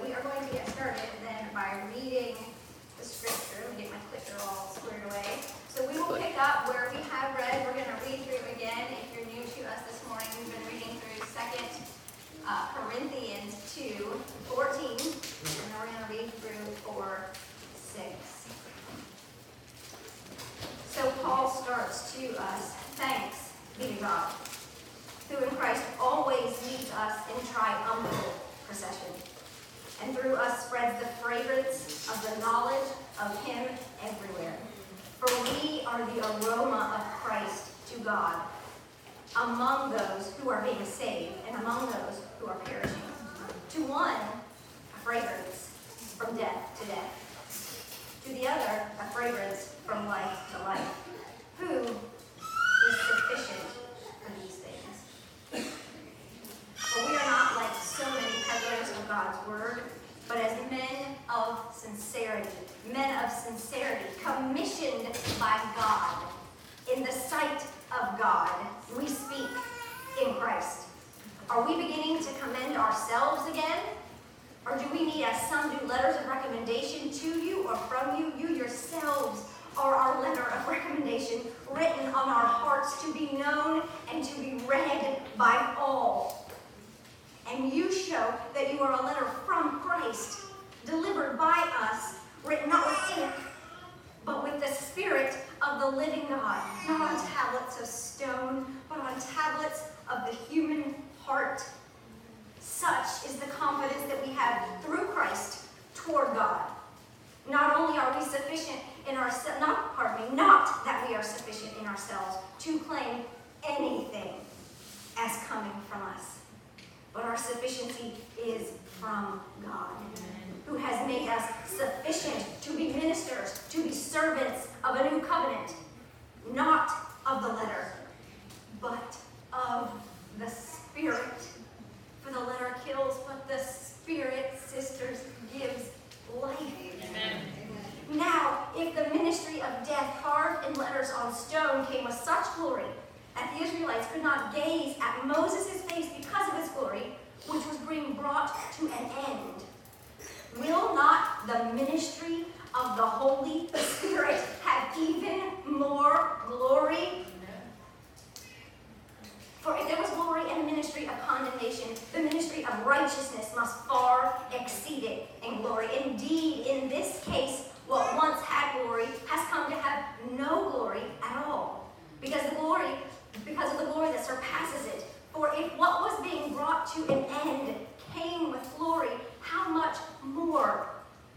we are going to get started then by reading the scripture. Let me get my clicker all squared away. So we will pick up where we have read. We're going to read through again. If you're new to us this morning, we've been reading through 2 Corinthians 2:14, and then we're going to read through 4:6. So Paul starts to us, thanks be to God, who in Christ always leads us in triumphal procession, and through us spreads the fragrance of the knowledge of him everywhere. For we are the aroma of Christ to God, among those who are being saved and among those who are perishing. To one, a fragrance from death to death. To the other, a fragrance from life to life. Who is sufficient for these things? For we are not like so many peddlers of God's word, but as men of sincerity, commissioned by God, in the sight of God, we speak in Christ. Are we beginning to commend ourselves again? Or do we need, as some do, letters of recommendation to you or from you? You yourselves are our letter of recommendation, written on our hearts to be known and to be read by all. And you show that you are a letter from Christ, delivered by us, written not with ink, but with the Spirit of the living God, not on tablets of stone, but on tablets of the human heart. Such is the confidence that we have through Christ toward God. Not only are we sufficient in ourselves, not that we are sufficient in ourselves to claim anything as coming from us, but our sufficiency is from God, who has made us sufficient to be ministers, to be servants of a new covenant, not of the letter, but of the Spirit. For the letter kills, but the Spirit, sisters, gives life. Amen. Now, if the ministry of death carved in letters on stone came with such glory that the Israelites could not gaze at Moses' face because of his glory, which was being brought to an end, will not the ministry of the Holy Spirit have even more glory? For if there was glory in the ministry of condemnation, the ministry of righteousness must far exceed it in glory. Indeed, in this case, what once had glory has come to have no glory at all, because of the glory that surpasses it. For if what was being brought to an end came with glory, how much more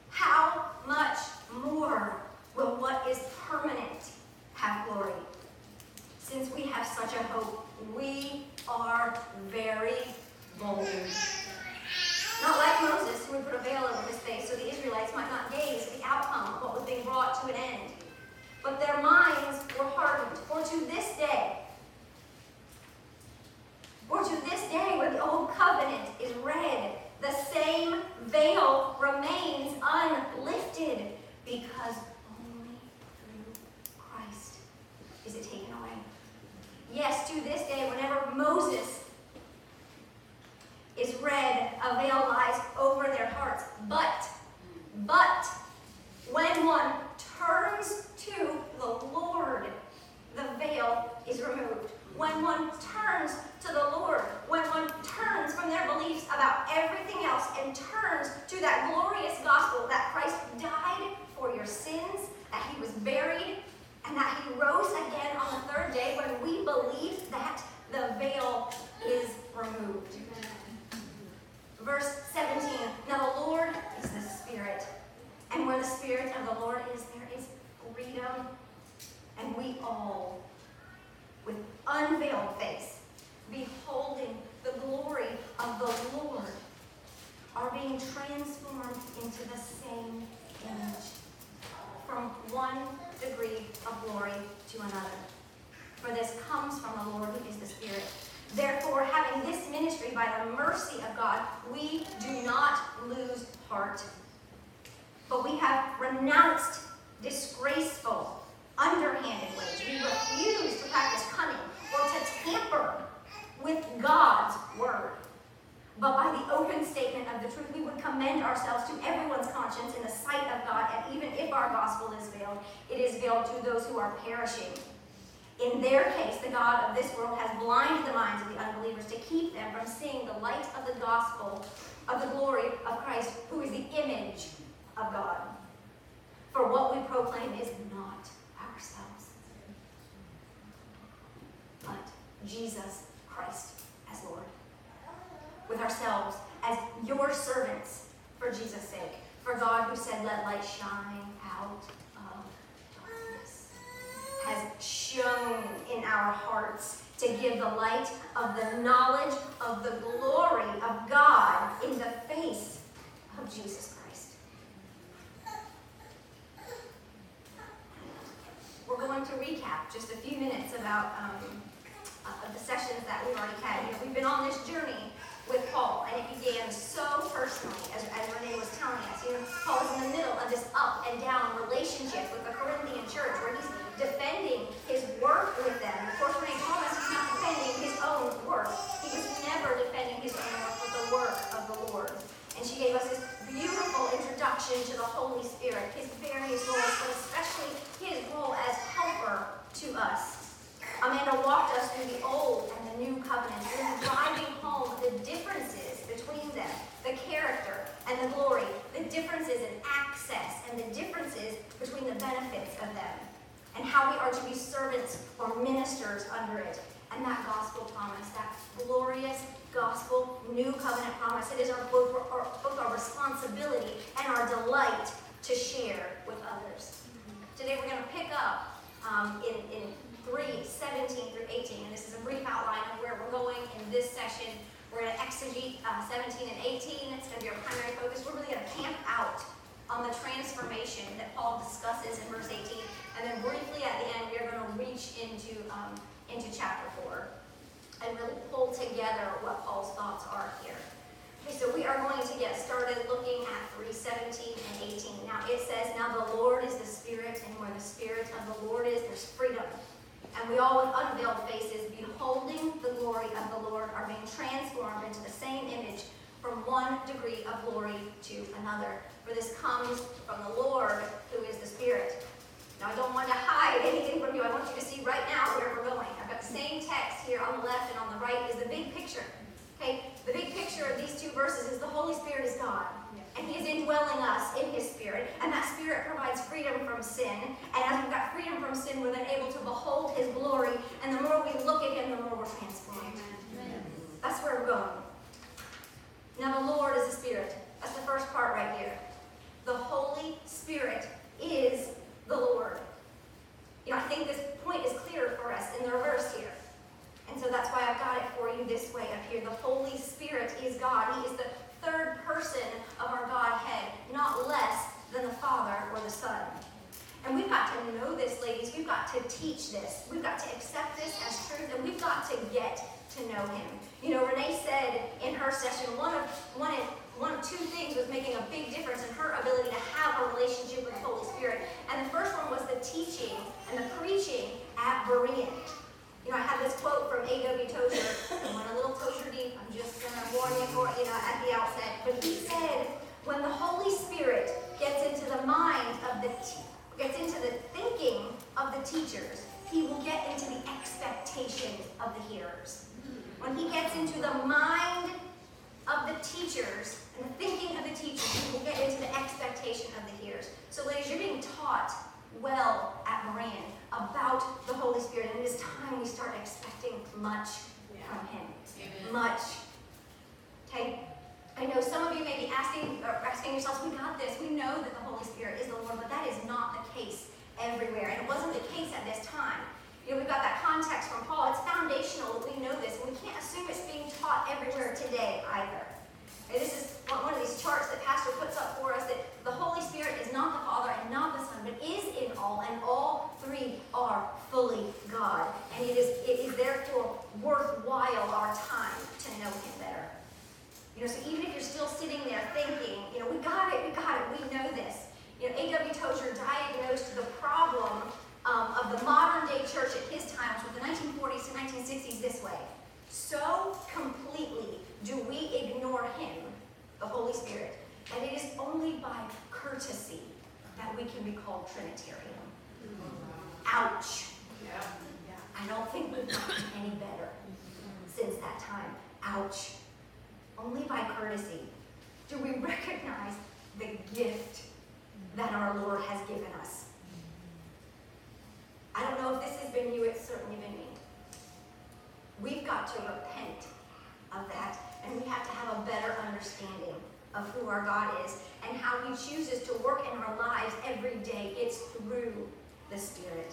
will what is permanent have glory? Since we have such a hope, we are very bold. Not like Moses, who would put a veil over his face so the Israelites might not gaze at the outcome of what was being brought to an end. But their minds were hardened. For to this day, when the old covenant is read, the same veil remains unlifted, because only through Christ is it taken away. Yes, to this day, whenever Moses is read, a veil lies over their hearts. But when one turns to the Lord, the veil is removed. When one turns to the Lord, when one turns from their beliefs about everything else and turns to that glorious gospel that Christ died for your sins, that he was buried, and that he rose again on the third day, when we believe that, the veil is removed. Verse 17, now the Lord is the Spirit, and where the Spirit of the Lord is, there is freedom. And we all, with unveiled face, beholding the glory of the Lord, are being transformed into the same image, from one degree of glory to another. For this comes from the Lord, who is the Spirit. Therefore, having this ministry by the mercy of God, we do not lose heart. But we have renounced disgraceful, underhanded ways. We refuse to practice cunning or to tamper with God's word. But by the open statement of of the truth, we would commend ourselves to everyone's conscience in the sight of God, and even if our gospel is veiled, it is veiled to those who are perishing. In their case, the God of this world has blinded the minds of the unbelievers to keep them from seeing the light of the gospel of the glory of Christ, who is the image of God. For what we proclaim is not ourselves, but Jesus Christ as Lord, with ourselves as your servants for Jesus' sake. For God, who said, "Let light shine out of darkness," has shone in our hearts to give the light of the knowledge of the glory of God in the face of Jesus Christ. We're going to recap just a few minutes about the sessions that we've already had. We've been on this journey with Paul, and it began so personally, as Renee was telling us. Paul is in the middle of this up and down relationship with the Corinthian church, where he's defending his work with them. Of course, Renee told us he's not defending his own work. He was never defending his own work, but the work of the Lord. And she gave us this beautiful introduction to the Holy Spirit, his various roles, but especially his role as helper to us. Amanda walked us through the Old and the New Covenants, really driving home the differences between them, the character and the glory, the differences in access and the differences between the benefits of them, and how we are to be servants or ministers under it. And that gospel promise, that glorious gospel New Covenant promise, it is both our responsibility and our delight to share with others. Today we're going to pick up in 3:17 through 18, and this is a brief outline of where we're going in this session. We're going to exegete 17 and 18. It's going to be our primary focus. We're really going to camp out on the transformation that Paul discusses in verse 18, and then briefly at the end we are going to reach into chapter 4 and really pull together what Paul's thoughts are here. Okay, so we are going to get started looking at 3:17 and 18. Now it says, "Now the Lord is the Spirit, and where the Spirit of the Lord is, there's freedom. And we all with unveiled faces, beholding the glory of the Lord, are being transformed into the same image from one degree of glory to another. For this comes from the Lord, who is the Spirit." Now, I don't want to hide anything from you. I want you to see right now where we're going. I've got the same text here on the left, and on the right is the big picture. Okay? The big picture of these two verses is the Holy Spirit is God. And he is indwelling us in his Spirit, and that Spirit provides freedom from sin. And as we've got freedom from sin, we're then able to behold his glory, and the more we look at him, the more we're transformed. Amen. That's where we're going. Now the Lord is the Spirit. That's the first part right here. The Holy Spirit is the Lord. I think this point is clearer for us in the reverse here. And so that's why I've got it for you this way up here. The Holy Spirit is God. He is the third person of our Godhead, not less than the Father or the Son. And we've got to know this, ladies. We've got to teach this. We've got to accept this as truth, and we've got to get to know him. Renee said in her session, one of two things was making a big difference in her ability to have a relationship with the Holy Spirit. And the first one was the teaching and the preaching at Berean. I had this quote from A.W. Tozer. I went a little Tozer deep. I'm just going to warn you for at the outset. But he said, when the Holy Spirit gets into the mind of gets into the thinking of the teachers, he will get into the expectation of the hearers. When he gets into the mind of the teachers and the thinking of the teachers, he will get into the expectation of the hearers. So, ladies, you're being taught well at Berean about the Holy Spirit, and it is time we start expecting much from him. Amen. Much. Okay? I know some of you may be asking yourselves, we got this. We know that the Holy Spirit is the Lord, but that is not the case everywhere. And it wasn't the case at this time. We've got that context from Paul. It's foundational that we know this, and we can't assume it's being taught everywhere today either. Okay, this is one of these charts that Pastor puts up for us, that the Holy Spirit is not the Father and not the Son, but is in all, and all three are fully God. And it is therefore worthwhile our time to know him better. So even if you're still sitting there thinking, we got it, we know this. A.W. Tozer diagnosed the problem of the modern day church at his times with the 1940s to 1960s this way. So completely do we ignore him, the Holy Trinitarian. Ouch. I don't think we've gotten any better since that time. Ouch. Only by courtesy do we recognize the gift that our Lord has given us. I don't know if this has been you, it's certainly been me. We've got to repent of that, and we have to have a better understanding of who our God is and how he chooses to work in our lives every day. It's through the Spirit.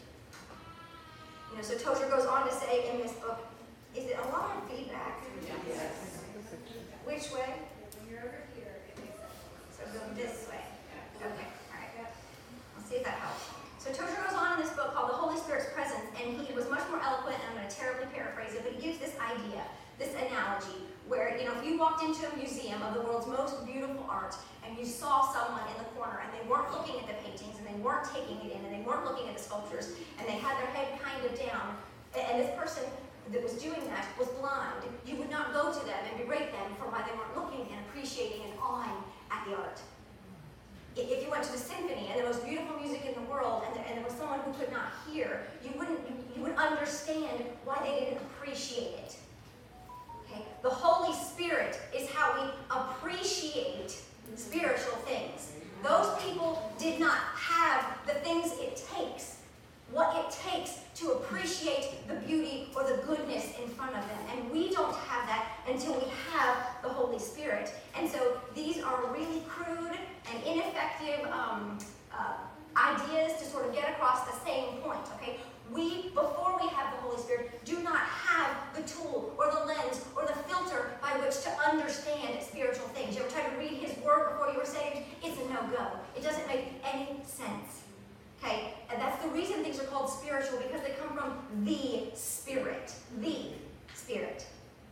So Tozer goes on to say in this book, is it a lot of feedback? Yes. Which way? When you're over here, it makes sense. So go this way. Okay, all right. I'll see if that helps. So Tozer goes on in this book called The Holy Spirit's Presence, and he was much more eloquent, and I'm going to terribly paraphrase it, but he gives this idea, this analogy, where, if you walked into a museum of the world's most beautiful art, and you saw someone in the corner, and they weren't looking at the paintings, and they weren't taking it in, and they weren't looking at the sculptures, and they had their head kind of down, and this person that was doing that was blind, you would not go to them and berate them for why they weren't looking and appreciating and awing at the art. If you went to the symphony and the most beautiful music in the world, and there was someone who could not hear, you would understand why they didn't appreciate it. Okay? The Holy Spirit is how we appreciate spiritual things. Those people did not have the things it takes, what it takes to appreciate the beauty or the goodness in front of them. And we don't have that until we have the Holy Spirit. And so these are really crude and ineffective ideas to sort of get across the same point, okay? Before we have the Holy Spirit, do not have the tool or the lens or the filter by which to understand spiritual things. You ever tried to read his word before you were saved? It's a no-go. It doesn't make any sense. Okay? And that's the reason things are called spiritual, because they come from the Spirit. The Spirit.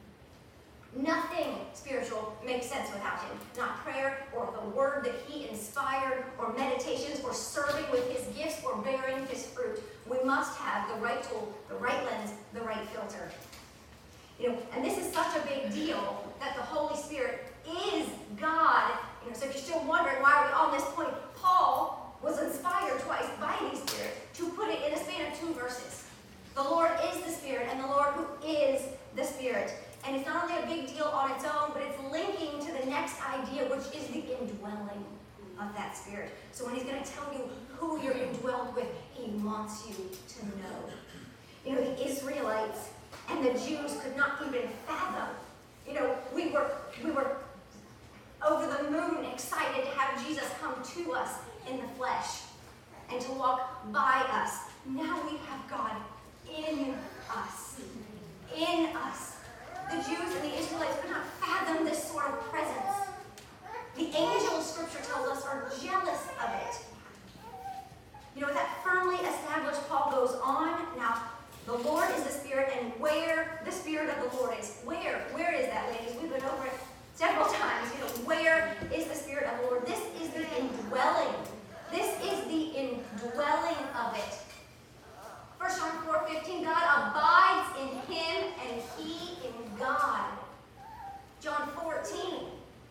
Nothing spiritual makes sense without him. Not prayer or the word that he inspired or meditations or serving with his gifts or bearing his fruit. We must have the right tool, the right lens, the right filter. And this is such a big deal that the Holy Spirit is God. So if you're still wondering why are we on this point, Paul was inspired twice by the Spirit to put it in a span of 2 verses. The Lord is the Spirit, and the Lord who is the Spirit. And it's not only a big deal on its own, but it's linking to the next idea, which is the indwelling of that Spirit. So when he's going to tell you who you're indwelled with, he wants you to know. The Israelites and the Jews could not even fathom. We were over the moon excited to have Jesus come to us in the flesh and to walk by us. Now we have God in us. In us. The Jews and the Israelites could not fathom this sort of presence. The angels, Scripture tells us, are jealous of it. With that firmly established, Paul goes on. Now, the Lord is the Spirit, and where the Spirit of the Lord is. Where is that, ladies? We've been over it several times. Where is the Spirit of the Lord? This is the indwelling. This is the indwelling of it. 1 John 4:15, God abides in him and he in God. John 14,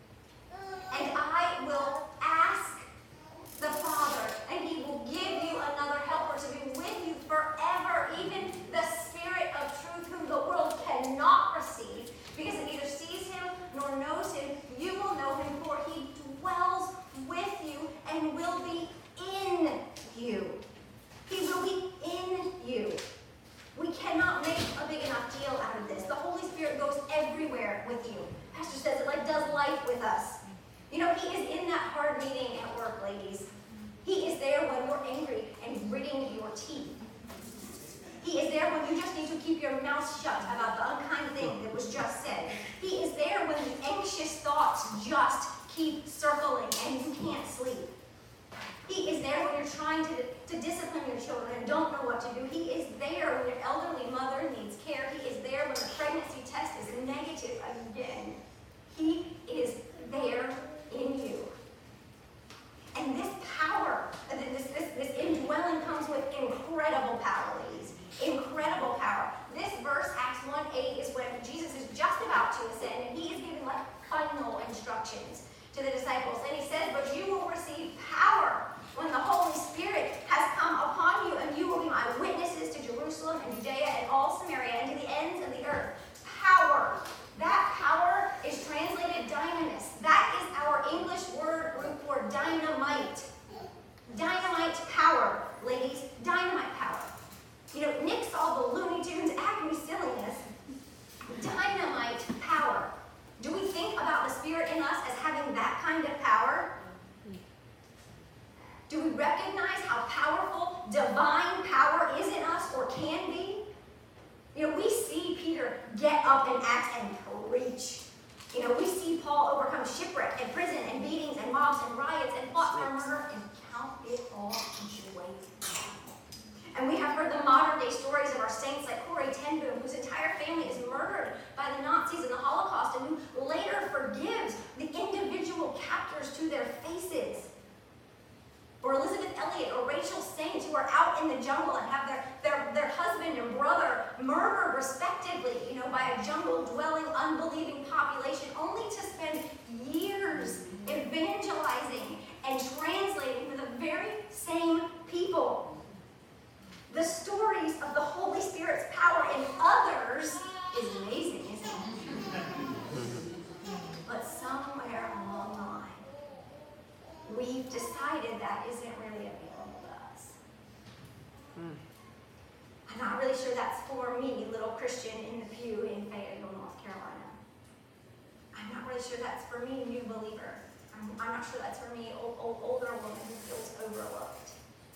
and I will ask the Father, and he will give you another helper to be with you forever, even the Spirit of truth, whom the world cannot receive, because it neither sees him nor knows him. You will know him, for he dwells with you and will be in you. He will be in you. We cannot make a big enough deal out of this. The Holy Spirit goes everywhere with you. Pastor says it does life with us. He is in that hard meeting at work, ladies. He is there when you're angry and gritting your teeth. He is there when you just need to keep your mouth shut about the unkind thing that was just said. He is there when the anxious thoughts just keep circling and you can't sleep. He is there when you're trying to discipline your children and don't know what to do. He is there when your elderly mother needs care. He is there when the pregnancy test is negative again. He is there in you. And this power, this indwelling comes with incredible power, ladies. Incredible power. This verse, Acts 1:8, is when Jesus is just about to ascend, and he is giving final instructions to the disciples. And he says, but you will receive power when the Holy Spirit Do we recognize how powerful divine power is in us or can be? We see Peter get up in Acts and preach. We see Paul overcome shipwreck and prison and beatings and mobs and riots and plots for murder and count it all joy. And we have heard the modern day stories of our saints like Corrie ten Boom, whose entire family is murdered by the Nazis in the Holocaust and who later forgives the individual captors to their faces. Or Elizabeth Elliot or Rachel Saint, who are out in the jungle and have their husband and brother murdered respectively, by a jungle-dwelling, unbelieving population, only to spend years evangelizing and translating for the very same people. The stories of the Holy Spirit's power in others is amazing, isn't it? But somewhere along the line, we've decided that isn't really available to us. I'm not really sure that's for me, little Christian in the pew in Fayetteville, North Carolina. I'm not really sure that's for me, new believer. I'm not sure that's for me, older woman who feels overlooked.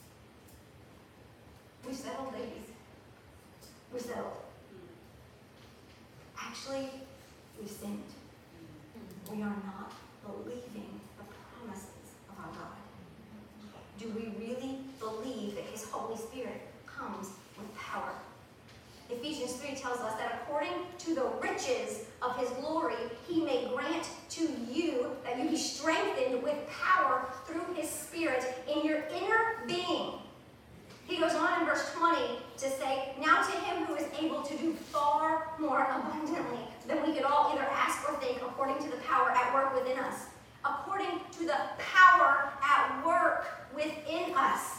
We settled, ladies. We settled. Actually, we've sinned. We are not believing the promises of our God. Do we really believe that His Holy Spirit comes with power? Ephesians 3 tells us that according to the riches of His glory, He may grant to you that you be strengthened with power through His Spirit in your inner being. He goes on in verse 20 to say, now to Him who is able to do far more abundantly than we could all either ask or think, according to the power at work within us. According to the power at work within us.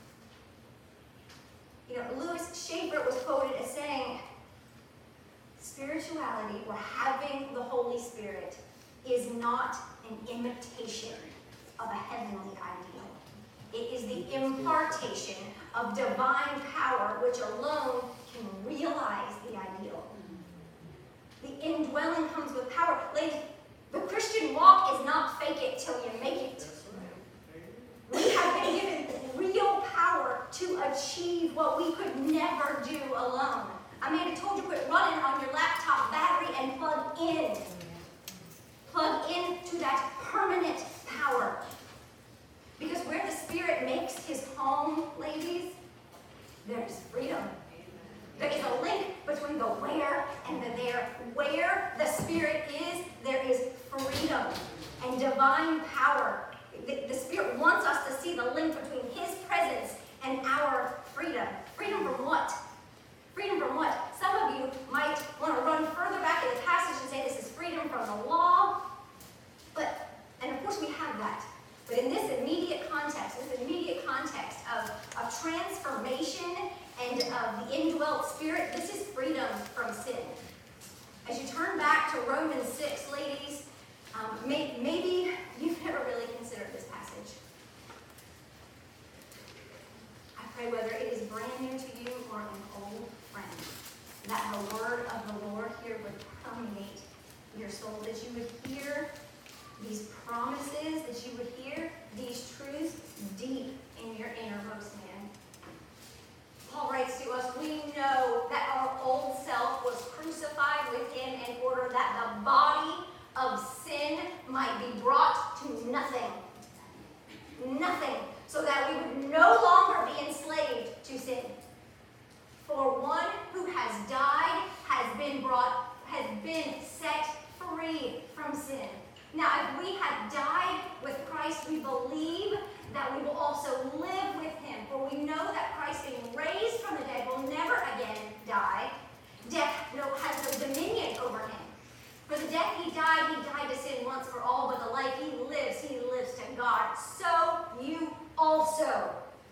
Louis Schaefer was quoted as saying, spirituality, or having the Holy Spirit, is not an imitation of a heavenly ideal. It is the impartation of divine power which alone can realize the ideal. The indwelling comes with power. Ladies, the Christian walk is not fake it till you make it. We have been given real power to achieve what we could never do alone. Amanda told you, quit running on your laptop battery and plug in. Plug into that permanent power. Because where the Spirit makes His home, ladies, there is freedom. There is a link between the where and the there. Where the Spirit is, there is freedom and divine power. The Spirit wants us to see the link between His presence and our freedom. Freedom from what? Freedom from what? Some of you might want to run further back in the passage and say this is freedom from the law. And of course we have that. But in this immediate context of transformation and of the indwelt Spirit, this is freedom from sin. As you turn back to Romans 6, ladies, maybe you've never really considered this passage. I pray whether it is brand new to you or an old friend, that the word of the Lord here would permeate your soul, that you would hear these promises, that you would hear these truths deep in your innermost man. Paul writes to us, we know that our old self was crucified with Him in order that the body of sin might be brought to nothing. Nothing. So that we would no longer be enslaved to sin. For one who has died has been set free from sin. Now, if we have died with Christ, we believe that we will also live with Him. For we know that Christ, being raised from the dead, will never again die. Death has no dominion over Him. For the death He died to sin once for all, but the life He lives to God. So you also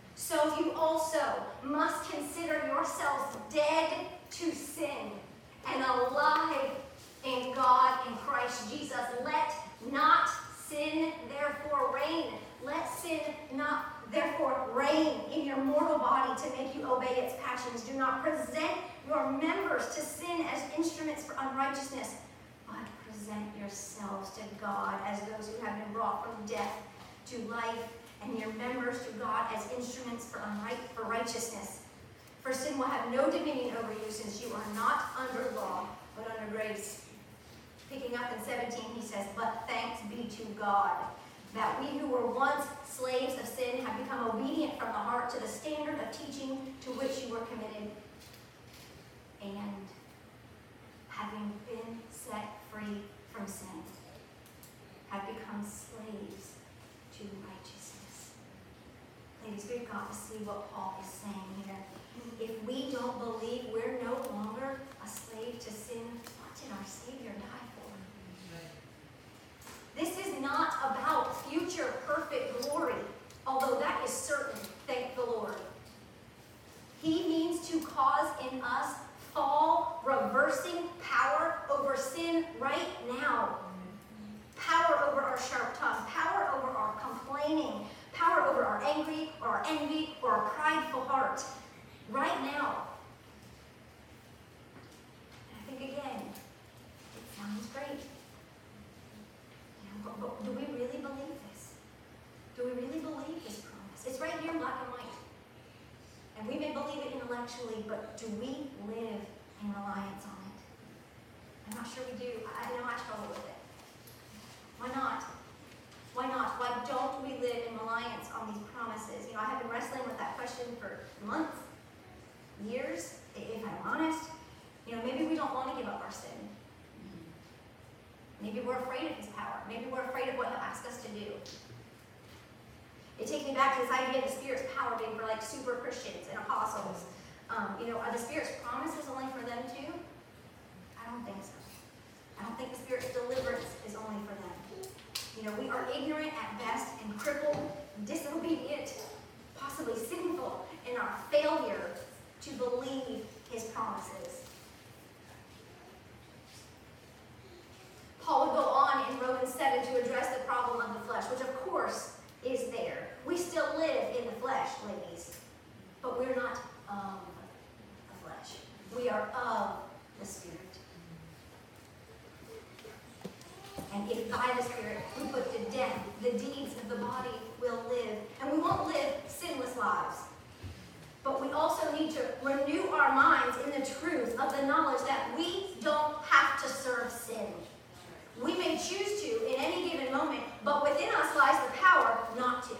must consider yourselves dead to sin and alive in God in Christ Jesus. Let not sin therefore reign. Let sin not therefore reign in your mortal body to make you obey its passions. Do not present your members to sin as instruments for unrighteousness, but present yourselves to God as those who have been brought from death to life, and your members to God as instruments for righteousness. For sin will have no dominion over you, since you are not under law, but under grace. Picking up in 17, he says, but thanks be to God, that we who were once slaves of sin have become obedient from the heart to the standard of teaching to which you were committed. And having been set free from sin, have become slaves to righteousness. Ladies, we've got to see what Paul is saying here. If we don't believe we're no longer a slave to sin, what did our Savior die for? This is not about future perfect glory, although that is certain, thank the Lord. He means to cause in us fall, reversing power over sin right now. Power over our sharp tongue, power over our complaining, power over our angry or our envy or our prideful heart. Right now. And I think again, it sounds great. But do we really believe this? Do we really believe this promise? It's right here in black and white. And we may believe it intellectually, but do we live in reliance on it? I'm not sure we do. I know I struggle with it. Why not? Why not? Why don't we live in reliance on these promises? I have been wrestling with that question for months, years, if I'm honest. Maybe we don't want to give up our sin. Maybe we're afraid of his power. Maybe we're afraid of what he'll ask us to do. It takes me back to this idea of the Spirit's power being for like super Christians and apostles. Are the Spirit's promises only for them too? I don't think so. I don't think the Spirit's deliverance is only for them. We are ignorant at best and crippled, disobedient, possibly sinful in our failure to believe his promises. Paul would go on in Romans 7 to address the problem of the flesh, which of course is there. We still live in the flesh, ladies, but we're not of the flesh. We are of the Spirit. And if by the Spirit we put to death the deeds of the body, will live. And we won't live sinless lives. But we also need to renew our minds in the truth of the knowledge that we don't have to serve sin. We may choose to in any given moment, but within us lies the power not to.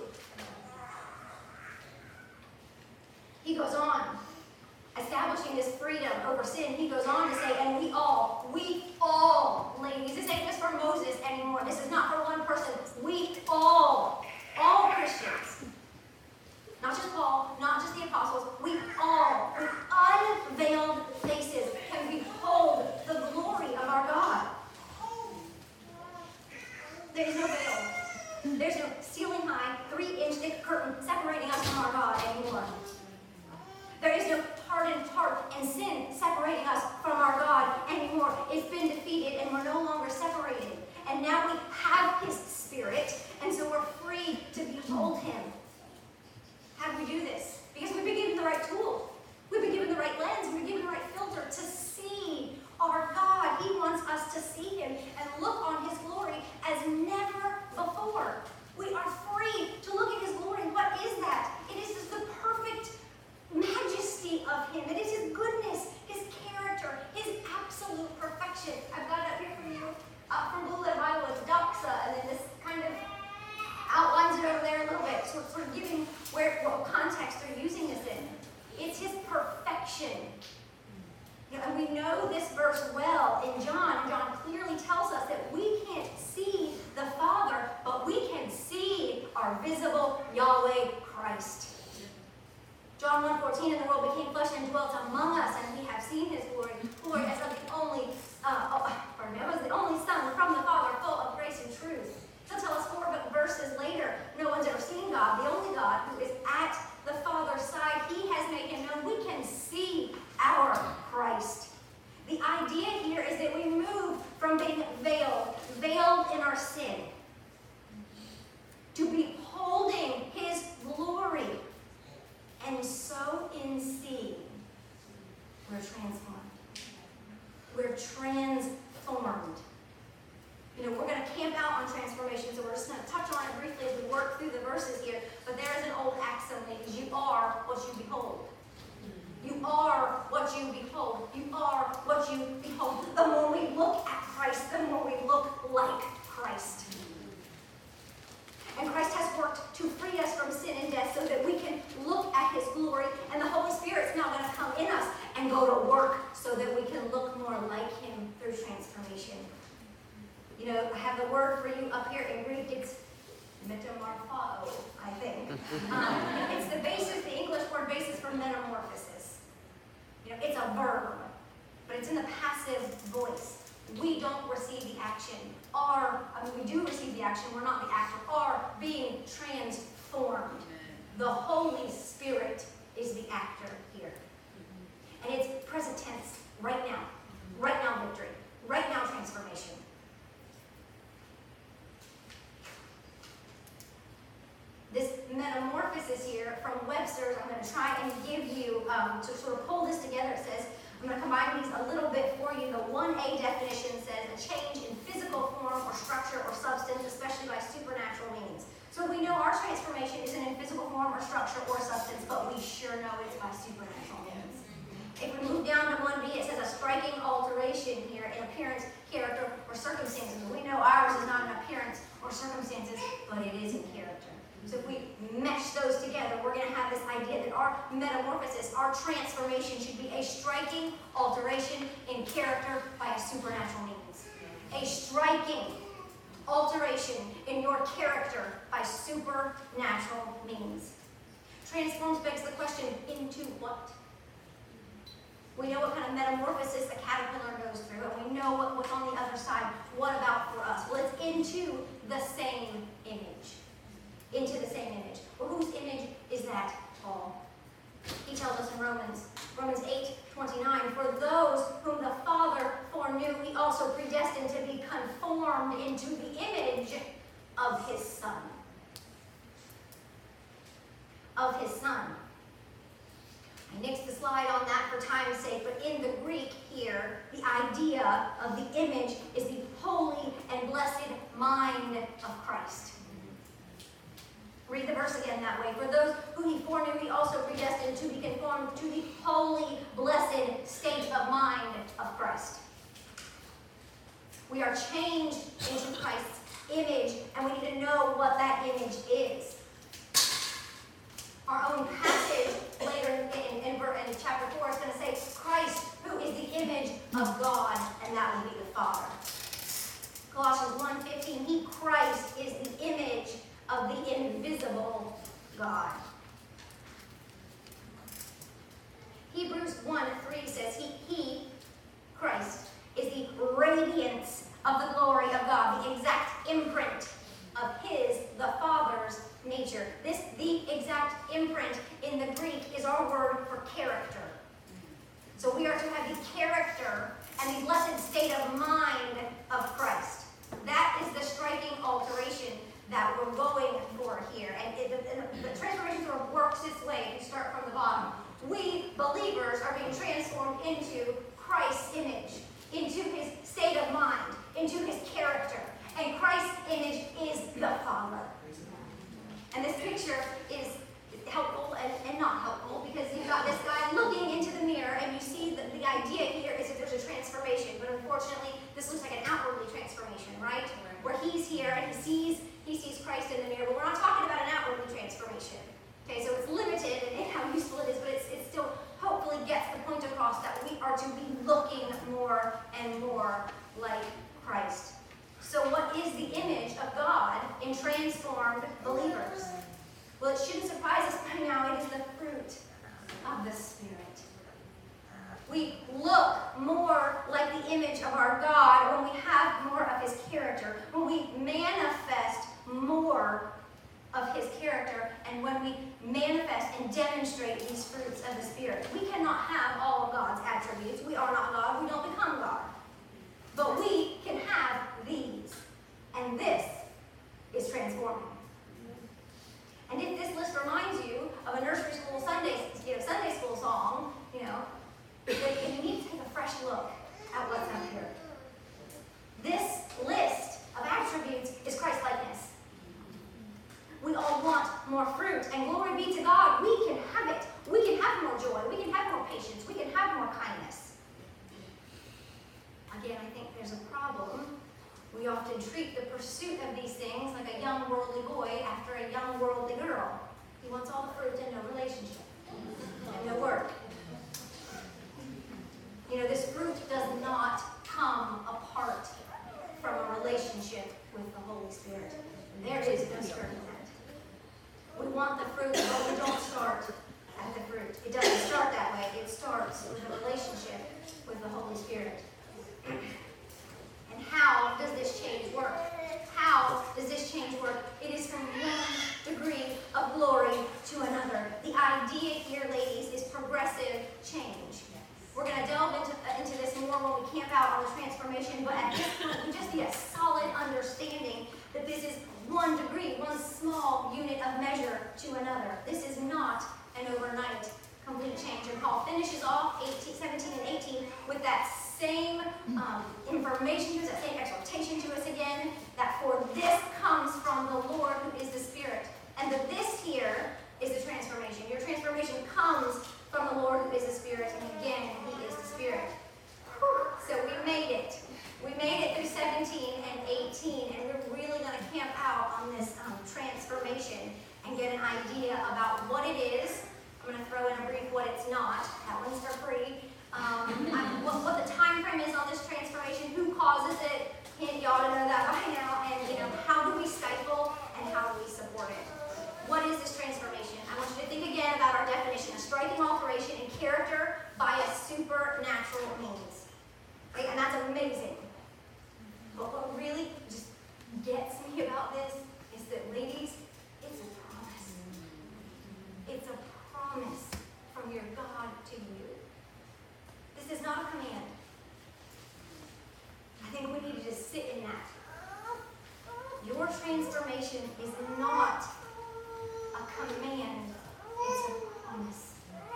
He goes on, establishing this freedom over sin. He goes on to say, and we all, ladies, this ain't just for Moses anymore. This is not for one person. We all Christians, not just Paul, not just the apostles, we all, with unveiled faces, can behold the glory of our God. There is no veil. There's no ceiling-high, 3-inch thick curtain separating us from our God anymore. There is no hardened heart and sin separating us from our God anymore. It's been defeated and we're no longer separated. And now we have his Spirit, and so we're free to behold him. How do we do this? Because we've been given the right tool. We've been given the right lens. We've been given the right filter to see our God. He wants us to see him and look on his glory as never before. We are free to look at his glory. What is that? It is just the perfect majesty of him. It is his goodness, his character, his absolute perfection. I've got it up here for you from Blue Letter Bible. It's doxa, and then this kind of outlines it over there a little bit. So it's sort of giving what context they're using this in. It's his perfection. And we know this verse well in John. And John clearly tells us that we can't see the Father, but we can see our visible Yahweh Christ. John 1:14, and the world became flesh and dwelt among us, and we have seen his glory as of the only Son from the Father, full of grace and truth. He'll tell us 4 verses later, no one's ever seen God, the only God who is at the Father's side. He has made him known. We can see our Christ. The idea here is that we move from being veiled in our sin, to beholding his glory. And so in seeing, we're transformed. We're transformed. We're going to camp out on on transformation, so we're just going to touch on it briefly as we work through the verses here. But there is an old axiom, ladies. You are what you behold. You are what you behold. You are what you behold. The more we look at Christ, the more we look like Christ. And Christ has worked to free us from sin and death so that we can look at his glory. And the Holy Spirit's now going to come in us and go to work so that we can look more like him through transformation. You know, I have the word for you up here in Greek. It's metamorpho, I think. It's the basis, the English word basis for metamorphosis. You know, it's a verb, but it's in the passive voice. We don't receive the action. We do receive the action. We're not the actor. Are being transformed. The Holy Spirit is the actor here. And it's present tense, right now. Right now victory. Right now transformation. This metamorphosis here from Webster's, I'm going to try and give you, to sort of pull this together, it says, I'm going to combine these a little bit for you. The 1A definition says a change in physical form or structure or substance, especially by supernatural means. So we know our transformation isn't in physical form or structure or substance, but we sure know it's by supernatural means. If we move down to 1B, it says a striking alteration here in appearance, character, or circumstances. We know ours is not in appearance or circumstances, but it is in character. So if we mesh those together, we're going to have this idea that our metamorphosis, our transformation should be a striking alteration in character by a supernatural means. A striking alteration in your character by supernatural means. Transforms begs the question, into what? We know what kind of metamorphosis the caterpillar goes through, and we know what's on the other side. What about for us? Well, it's into the same image. Into the same image. Well, whose image is that, Paul? He tells us in Romans 8:29, for those whom the Father foreknew, he also predestined to be conformed into the image of his Son. Of his Son. I nixed the slide on that for time's sake, but in the Greek here, the idea of the image is the holy and blessed mind of Christ. Read the verse again that way. For those whom he foreknew, he also predestined to be conformed to the holy, blessed state of mind of Christ. We are changed into Christ's image, and we need to know what that image is. Our own passage later in chapter 4 is going to say, Christ, who is the image of God, and that will be the Father. Colossians 1:15, he, Christ, is the image of the invisible God. Hebrews 1:3 says he, Christ, is the radiance of the glory of God, the exact imprint of his, the Father's nature. The exact imprint in the Greek is our word for character. So we are to have the character and the blessed state of mind of Christ. That is the striking alteration that we're going for here. And the transformation sort of works this way. If you start from the bottom. We, believers, are being transformed into Christ's image, into his state of mind, into his character. And Christ's image is the Father. And this picture is helpful and not helpful because you've got this guy looking into the mirror and you see that the idea here is that there's a transformation. But unfortunately, this looks like an outwardly transformation, right? Where he's here and he sees Christ in the mirror. But we're not talking about an outwardly transformation. Okay, so it's limited in how useful it is, but it still hopefully gets the point across that we are to be looking more and more like Christ. So what is the image of God in transformed believers? Well, it shouldn't surprise us by now. It is the fruit of the Spirit. We look more like the image of our God when we have more of his character, when we manifest more of his character, and when we manifest and demonstrate these fruits of the Spirit. We cannot have all of God's attributes. We are not God. We don't become God. But we can have these. And this is transforming. And if this list reminds you of a nursery school Sunday school song, then you need to take a fresh look at what's up here. This list of attributes is And glory be to God, we can have it. We can have more joy. We can have more patience. We can have more kindness. Again, I think there's a problem. We often treat the pursuit of these things like a young worldly boy after a young worldly girl. He wants all the fruit and no relationship and no work. You know, this fruit does not come apart from a relationship with the Holy Spirit. There is no skirting that. We want the fruit, but we don't start at the fruit. It doesn't start that way. It starts with a relationship with the Holy Spirit. And how does this change work? How does this change work? It is from one degree of glory to another. The idea here, ladies, is progressive change. We're going to delve into this more when we camp out on the transformation, but at this point, we just need a solid understanding that this is one degree, one small unit of measure to another. This is not an overnight complete change. And Paul finishes off 17 and 18 with that same information to us, that same exhortation to us again, that for this comes from the Lord who is the Spirit. And the this here is the transformation. Your transformation comes from the Lord who is the Spirit, and again, He is the Spirit. So we made it. We made it through 17 and 18, and we're really going to camp out on this transformation and get an idea about what it is. I'm going to throw in a brief what it's not. That one's for free. What the time frame is on this transformation, who causes it, you ought to know that by now, and how do we stifle and how do we support it. What is this transformation? I want you to think again about our definition: a striking alteration in character by a supernatural means. Okay? And that's amazing. But what really just gets me about this is that, ladies, it's a promise. It's a promise from your God to you. This is not a command. I think we need to just sit in that. Your transformation is not a command, it's a promise.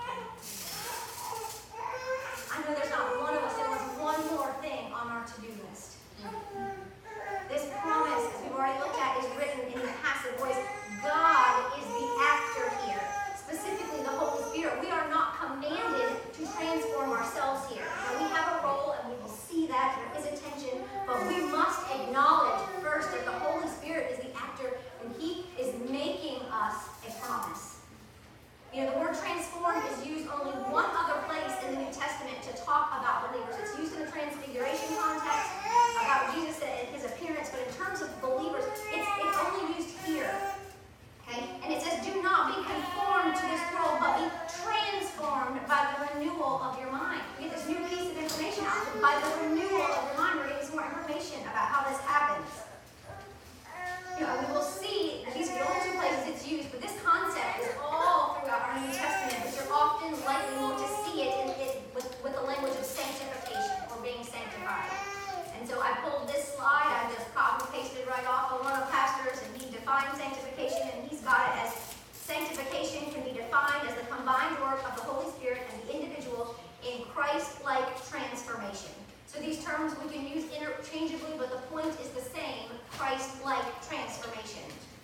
I know there's not one of us that wants one more thing on our to-do list. This promise, as we've already looked at, is written in the passive voice. God is the actor here, specifically the Holy Spirit. We are not commanded to transform ourselves here. Now, we have a role, and we will see that in His attention, but we must acknowledge first that the Holy Spirit is the actor, and He is making us a promise. The word transformed is used only one other place in the New Testament to talk about believers. It's used in the Transfiguration context about Jesus and His appearance, but in terms of believers, it's only used here. Okay? And it says, do not be conformed to this world, but be transformed by the renewal of your mind. We get this new piece of information out. By the renewal of your mind, we're getting some more information about how this happens. We will see that these are the only two places it's used, but this concept is all throughout our New Testament, but you're often likely going to see it with the language of sanctification, or being sanctified. And so I pulled this slide, I just copy-pasted right off of one of the pastors, and he defined sanctification, and he's got it as sanctification can be defined as the combined work of the Holy Spirit and the individual in Christ-like transformation. So these terms we can use interchangeably, but the point is the same: Christ-like transformation.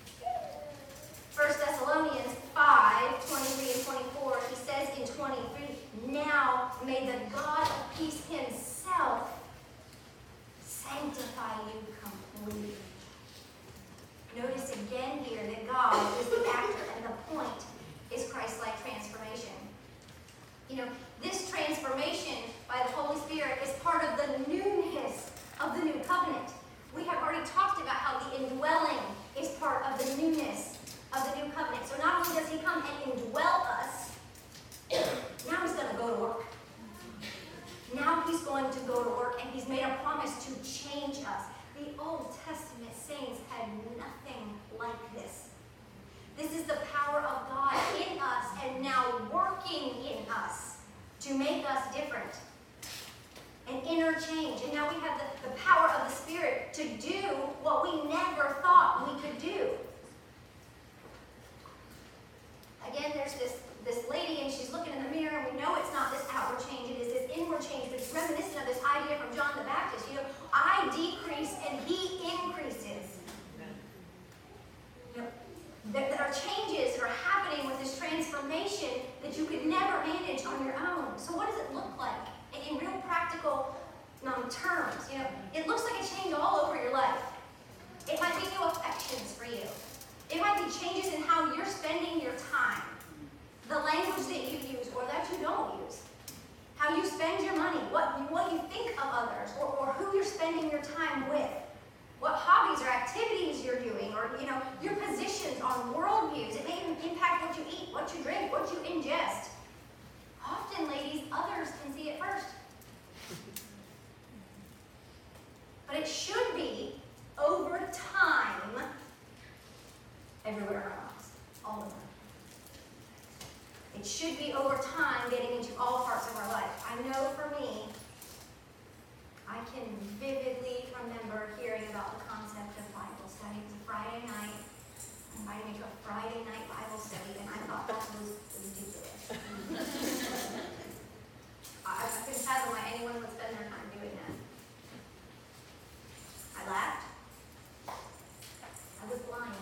1 Thessalonians 5:23 and 24, he says in 23, now may the God of peace Himself sanctify you completely. Notice again here that God is the actor, and the point is Christ-like transformation. This transformation by the Holy Spirit is part of the newness of the new covenant. We have already talked about how the indwelling is part of the newness of the new covenant. So not only does He come and indwell us, now He's going to go to work. Now He's going to go to work, and He's made a promise to change us. The Old Testament saints had nothing like this. This is the power of God in us and now working in us to make us different. An inner change. And now we have the power of the Spirit to do what we never thought we could do. Again, there's this lady, and she's looking in the mirror, and we know it's not this outward change, it is this inward change, but it's reminiscent of this idea from John the Baptist. I decrease and He increases. There are changes that are happening terms. It looks like a change all over your life. It might be new affections for you. It might be changes in how you're spending your time, the language that you use or that you don't use, how you spend your money, what you think of others, or who you're spending your time with, what hobbies or activities you're doing, or your positions on worldviews. It may even impact what you eat, what you drink, what you ingest. Often, ladies, others can see it first. But it should be over time, everywhere around us, all of them. It should be over time getting into all parts of our life. I know for me, I can vividly remember hearing about the concept of Bible study. It was a Friday night. Invited me to a Friday night Bible study, and I thought that was ridiculous. I couldn't fathom why anyone would spend their time doing that. I laughed. I was blind.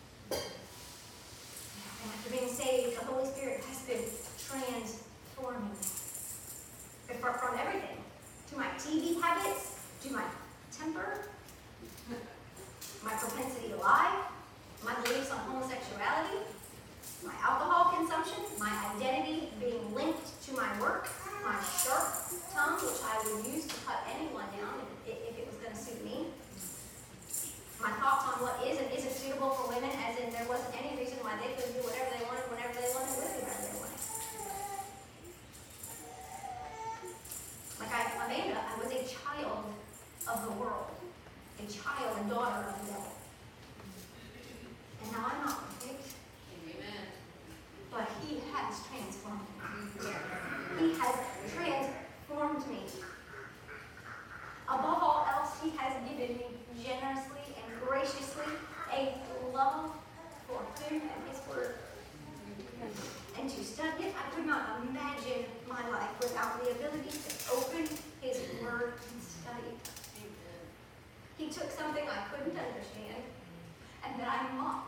And after being saved, the Holy Spirit has been transforming me. From everything. To my TV habits, to my temper, my propensity to lie, my beliefs on homosexuality, my alcohol consumption, my identity being linked to my work, my sharp tongue, which I would use to cut anyone down if it was going to suit me, my thoughts on what is and isn't suitable for women, as in there wasn't any reason why they couldn't do whatever they wanted, whenever they wanted, with whoever they wanted. Like Amanda, I was a child of the world, a child and daughter of the devil. And now I'm not perfect. Amen. But he has transformed me. He has transformed me. Above all else, he has given me generously and graciously a love for him and his word. And to study it, I could not imagine my life without the ability to open his word and study. He took something I couldn't understand and that I mocked.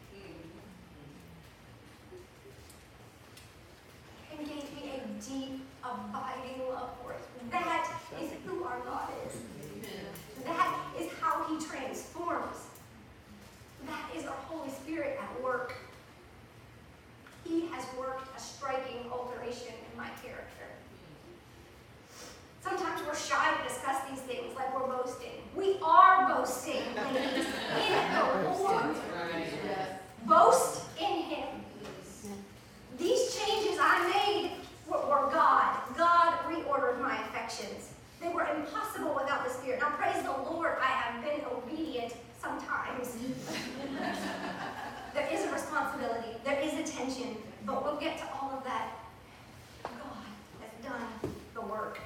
And gave me a deep, abiding love for it. That is who our God is. That is how he transforms. That is our Holy Spirit at work. He has worked a striking alteration in my character. Sometimes we're shy to discuss these things like we're boasting. We are boasting, ladies, in the Lord. Boast in him. These changes I made were God. God reordered my affections. They were impossible without the Spirit. Now, praise the Lord, I have been obedient sometimes. There is a responsibility. There is a tension. But we'll get to all of that. God has done the work.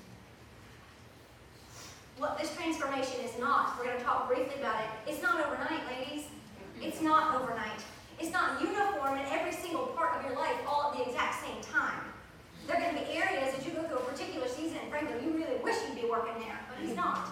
What this transformation is not, we're going to talk briefly about it. It's not overnight, ladies. It's not overnight. It's not uniform in every single part of your life all at the exact same time. There are going to be areas that you go through a particular season, and frankly, you really wish you'd be working there, but he's not.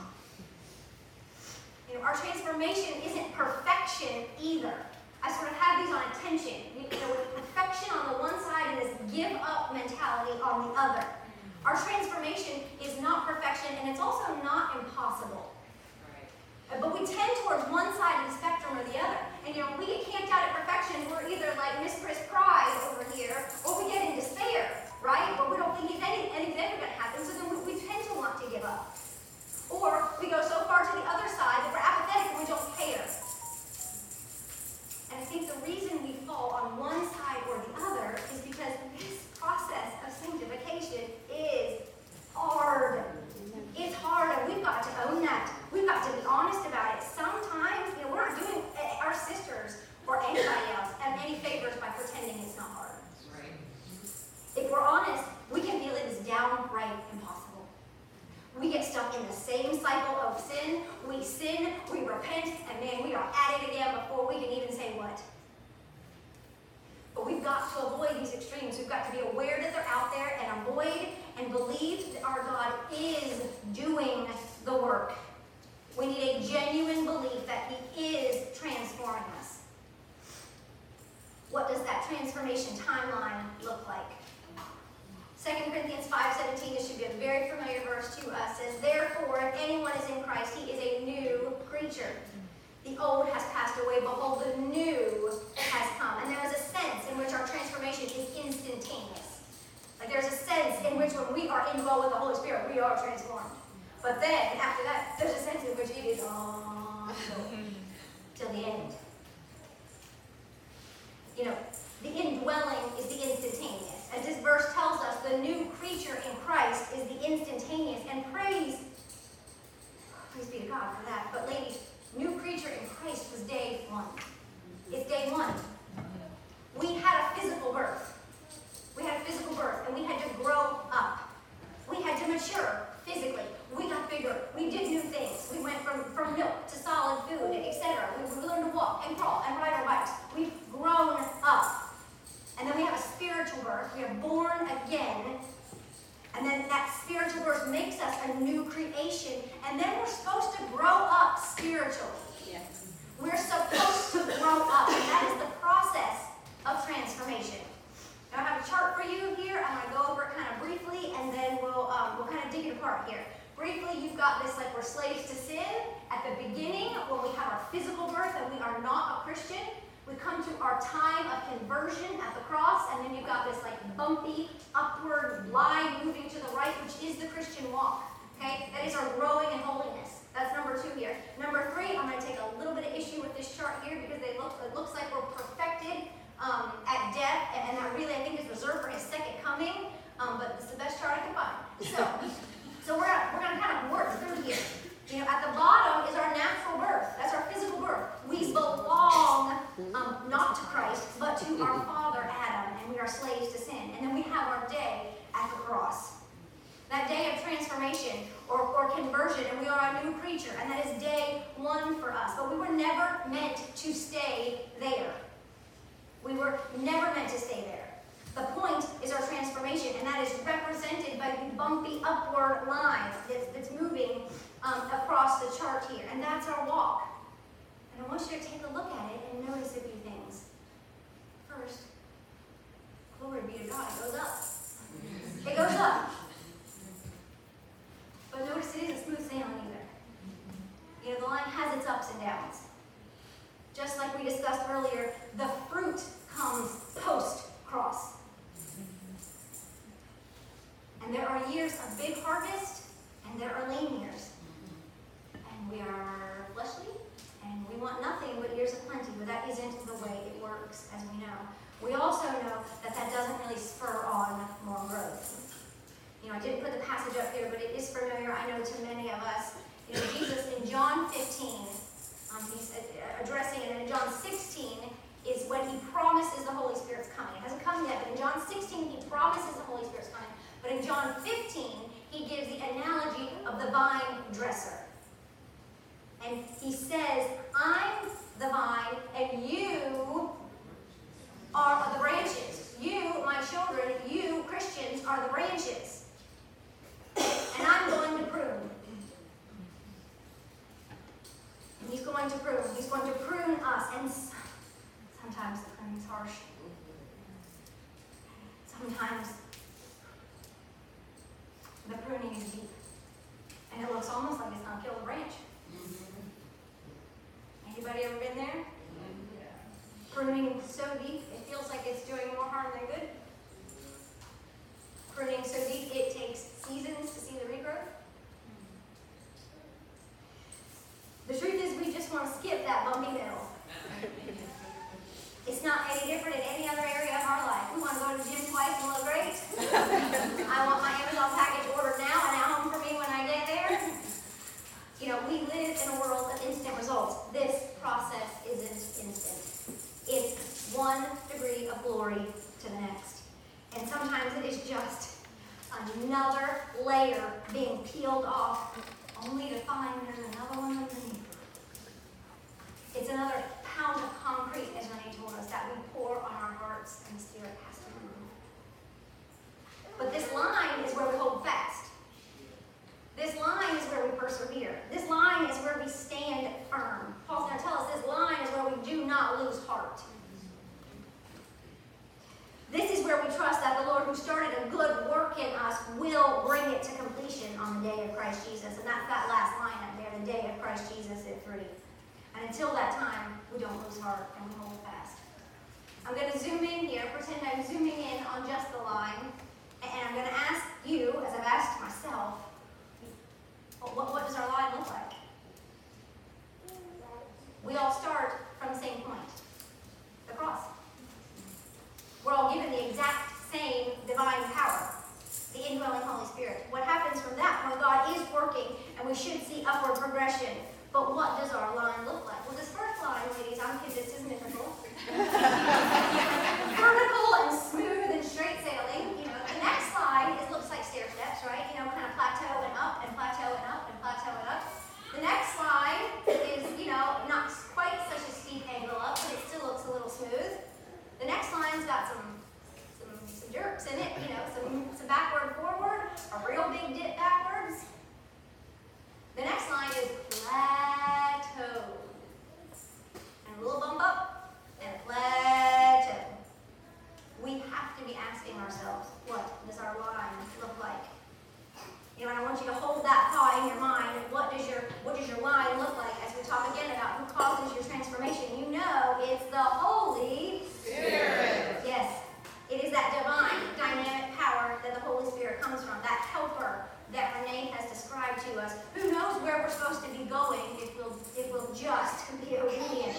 Our transformation isn't perfection either. I sort of have these on a tension. With perfection on the one side and this give up mentality on the other. Our transformation is not perfection, and it's also not impossible. Right. But we tend towards one side of the spectrum or the other. And we get camped out at perfection. We're either like Miss Chris Prize over here, or we get in despair, right? Or we don't think anything's ever going to happen, so then we tend to want to give up. Or we go so far to the other side that we're apathetic and we don't care. And I think the reason we fall on one side or the other is because this process of sanctification is hard. It's hard, and we've got to own that. We've got to be honest about it. Sometimes, we're not doing our sisters or anybody else any favors by pretending it's not hard. Right. If we're honest, we can feel it is downright impossible. We get stuck in the same cycle of sin. We sin, we repent, and man, we are at it again before we can even say what. But we've got to avoid these extremes. We've got to be aware that they're out there and avoid and believe that our God is doing the work. We need a genuine belief that he is transforming us. What does that transformation timeline look like? 2 Corinthians 5:17, this should be a very familiar verse to us, says, "Therefore, if anyone is in Christ, he is a new creature. The old has passed away, behold, the new has come." And there is a sense in which our transformation is instantaneous. Like there's a sense in which when we are indwelled with the Holy Spirit, we are transformed. But then, after that, there's a sense in which it is till the end. You know, the indwelling is the instantaneous. As this verse tells us, the new creature in Christ is the instantaneous. And praise be to God for that. But ladies, new creature in Christ was day one. It's day one. We had a physical birth. We had a physical birth, and we had to grow up. We had to mature physically. We got bigger. We did new things. We went from milk to solid food, etc. We learned to walk and crawl and ride our bikes. We've grown up. And then we have a spiritual birth. We are born again. And then that spiritual birth makes us a new creation. And then we're supposed to grow up spiritually. Yes. We're supposed to grow up. And that is the process of transformation. Now I have a chart for you here. I'm going to go over it kind of briefly, and then we'll kind of dig it apart here. Briefly, you've got this like we're slaves to sin. At the beginning, when we have our physical birth and we are not a Christian, we come to our time of conversion at the cross, and then you've got this like bumpy, upward line moving to the right, which is the Christian walk. Okay? That is our growing in holiness. That's number 2 here. Number 3, I'm going to take a little bit of issue with this chart here because it looks like we're perfected at death, and that really I think is reserved for his second coming, but it's the best chart I can find. So we're going to kind of work through here. You know, at the bottom is our natural birth. That's our physical birth. We belong not to Christ, but to our father Adam, and we are slaves to sin. And then we have our day at the cross. That day of transformation or conversion, and we are a new creature, and that is day 1 for us. But we were never meant to stay there. We were never meant to stay there. The point is our transformation, and that is represented by the bumpy upward line that's moving across the chart here. And that's our walk. And I want you to take a look at it and notice a few things. First, glory be to God, it goes up. It goes up. But notice it isn't smooth sailing either. You know, the line has its ups and downs. Just like we discussed earlier, the fruit comes post-cross. And there are years of big harvest, and there are lean years. And we are fleshly, and we want nothing but years of plenty, but that isn't the way it works, as we know. We also know that that doesn't really spur on more growth. You know, I didn't put the passage up here, but it is familiar, I know, to many of us. You know, Jesus in John 15, he's addressing it, and in John 16 is when he promises the Holy Spirit's coming. It hasn't come yet, but in John 16 he promises the Holy Spirit's coming. But in John 15, he gives the analogy of the vine dresser. And he says, I'm the vine, and you are the branches. You, my children, you, Christians, are the branches. And I'm going to prune. And he's going to prune. He's going to prune us. And sometimes the pruning is harsh. Sometimes the pruning is deep. And it looks almost like it's going to kill the branch. Anybody ever been there? Pruning so deep, it feels like it's doing more harm than good. Pruning so deep, it takes seasons to see the regrowth. The truth is, we just want to skip that bumpy middle. It's not any different in any other area of our life. We want to go to the gym twice and look great. I want my Amazon package ordered now and at home for me when I get there. You know, we live in a world of instant results. This process isn't instant. It's 1 degree of glory to the next. And sometimes it is just another layer being peeled off, only to find there's another one underneath. It's another pound of concrete, as Renee told us, that we pour on our hearts, and the Spirit has to move. But this line is where we hold fast. This line is where we persevere. This line is where we stand firm. Paul's going to tell us this line is where we do not lose heart. This is where we trust that the Lord who started a good work Christ Jesus at 3. And until that time, we don't lose heart and we hold fast. I'm going to zoom in here, pretend I'm zooming in on just the line, and I'm going to ask you, as I've asked myself, what does our line look like? We all start from the same point, the cross. We're all given the exact same divine power, the indwelling Holy Spirit. What happens from that point? God is working, and we should see upward progression. But what does our line look like? Well, this first line, ladies, I'm convinced is mythical. Vertical and smooth and straight sailing. The next line looks like stair steps, right? Kind of plateau and up and plateau and up and plateau and up. The next line is, not quite such a steep angle up, but it still looks a little smooth. The next line's got some jerks in it, some backward, forward, a real big dip backwards. The next line is plateau. And a little bump up and a plateau. We have to be asking ourselves, what does our line look like? And I want you to hold that thought in your mind. What does your line look like as we talk again about who causes your transformation? It's the Holy Spirit. Yes. It is that divine, dynamic power that the Holy Spirit comes from, that helper that Renee has described to us, who knows where we're supposed to be going if we'll just be obedient.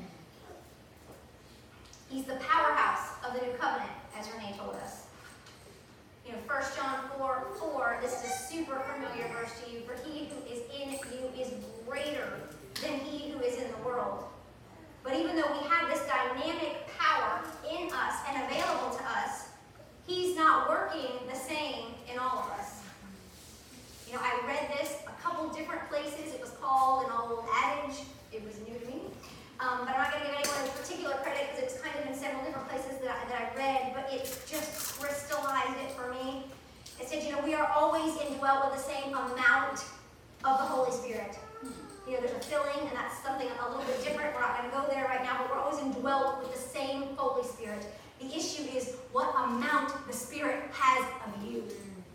He's the powerhouse of the new covenant, as Renee told us. 1 John 4:4, this is a super familiar verse to you. For he who is in you is greater than he who is in the world. But even though we have this dynamic power in us and available to us, he's not working the same in all of us. I read this a couple different places. It was called an old adage. It was new to me. But I'm not going to give anyone particular credit because it's kind of in several different places that I read, but it just crystallized it for me. It said, we are always indwelt with the same amount of the Holy Spirit. There's a filling, and that's something a little bit different. We're not going to go there right now, but we're always indwelt with the same Holy Spirit. The issue is what amount the Spirit has of you.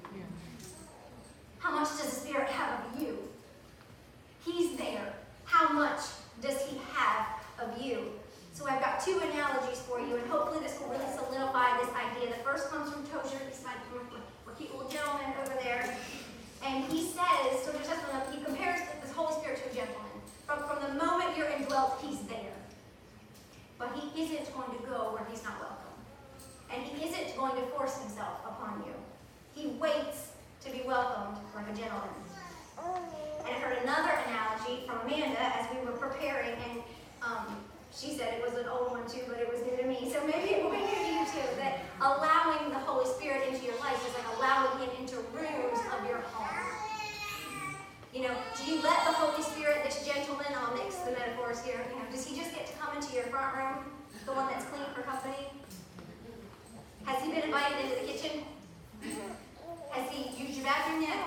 How much does the Spirit have of you? He's there. How much does he have of you? So I've got two analogies for you, and hopefully this will really solidify this idea. The first comes from Tozer. He's my cute little gentleman over there. And he says, so he compares this Holy Spirit to a gentleman. From the moment you're indwelt, he's there. But he isn't going to go where he's not welcome. And he isn't going to force himself upon you. He waits to be welcomed like a gentleman. And I heard another analogy from Amanda as we were preparing, and she said it was an old one too, but it was new to me. So maybe it will be new to you too, that allowing the Holy Spirit into your life is like allowing him into rooms of your home. Do you let the Holy Spirit, this gentleman, I'll mix the metaphors here, does he just get to come into your front room, the one that's clean for company? Has he been invited into the kitchen? Has he used your bathroom yet?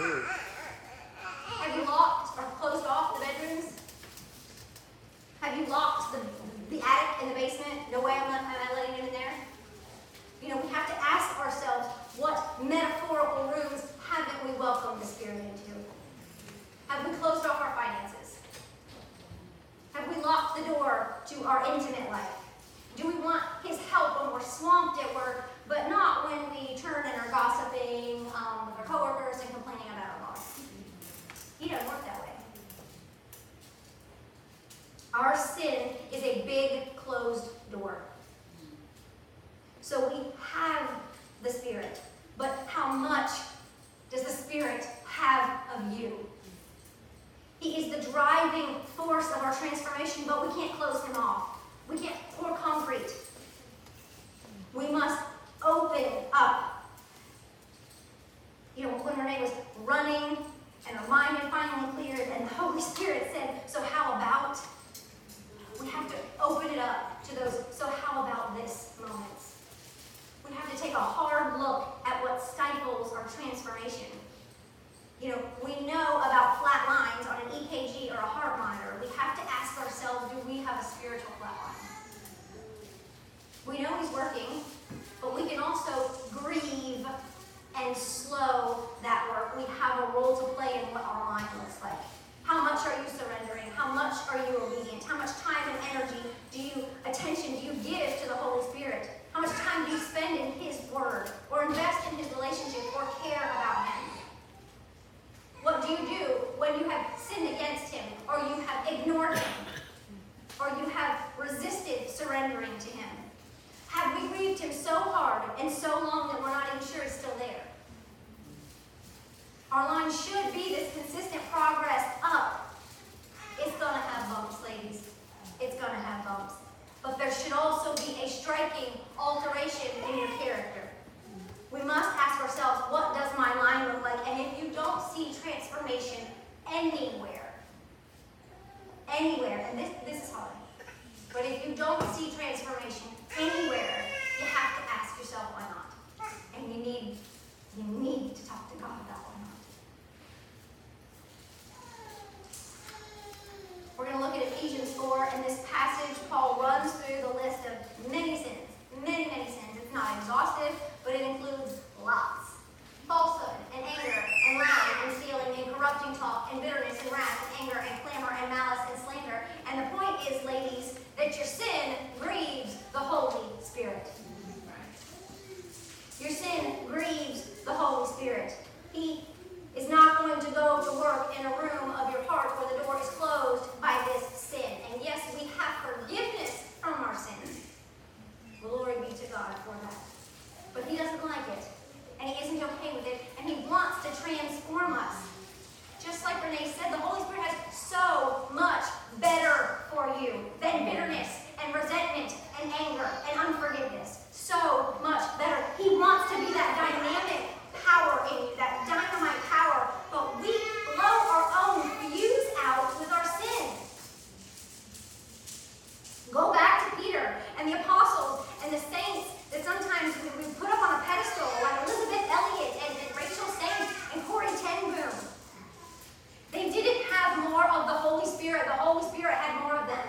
Have you locked or closed off the bedrooms? Have you locked the attic in the basement? No way am I letting him in there? We have to ask ourselves, what metaphorical rooms haven't we welcomed the Spirit into? Have we closed off our finances? Have we locked the door to our intimate life? Do we want his help when we're swamped at work, but not when we turn and are gossiping with our coworkers and complaining about our boss? He doesn't work that way. Our sin is a big closed door. So we have the Spirit, but how much does the Spirit have of you? He is the driving force of our transformation, but we can't close him off. We can't pour concrete. We must open up. When Renee was running and her mind had finally cleared and the Holy Spirit said, so how about? We have to open it up to those, so how about this moments. We have to take a hard look at what stifles our transformation. We know about flat lines on an EKG or a heart monitor. We have to ask ourselves, do we have a spiritual flat line? We know he's working, but we can also grieve and slow that work. We have a role to play in what our line looks like. How much are you surrendering? How much are you obedient? How much time and energy attention do you give to the Holy Spirit? How much time do you spend in His Word or invest in His relationship or care about Him? What do you do when you have sinned against Him or you have ignored Him or you have resisted surrendering to Him? Have we grieved Him so hard and so long that we're not even sure He's still there? Our line should be this consistent progress up. It's going to have bumps, ladies. It's going to have bumps. But there should also be a striking alteration in your character. We must ask ourselves, what does my line look like? And if you don't see transformation anywhere, and this is hard, but if you don't see transformation anywhere, you have to ask yourself why not. And you need to talk to God about why not. We're going to look at Ephesians 4, and this passage, Paul runs through the list of many sins. Many sins. It's not exhaustive, but it includes lots. Falsehood, and anger, and lying, and stealing, and corrupting talk, and bitterness, and wrath, and anger, and clamor, and malice, and slander. And the point is, ladies, that your sin grieves the Holy Spirit. Your sin grieves the Holy Spirit. He is not going to go to work in a room of your heart where the door is closed by this sin. And yes, we have forgiveness from our sins. Glory be to God for that. But He doesn't like it. And He isn't okay with it. And He wants to transform us. Just like Renee said, the Holy Spirit has so much better for you than bitterness and resentment and anger and unforgiveness. So much better. He wants to be that dynamic power in you, that dynamite power. But we blow our own fuse out with our sin. Go back to Peter and the apostles and the saints that sometimes we put up on a pedestal, like Elizabeth Elliot and Rachel Saint and Corrie ten Boom. They didn't have more of the Holy Spirit. The Holy Spirit had more of them.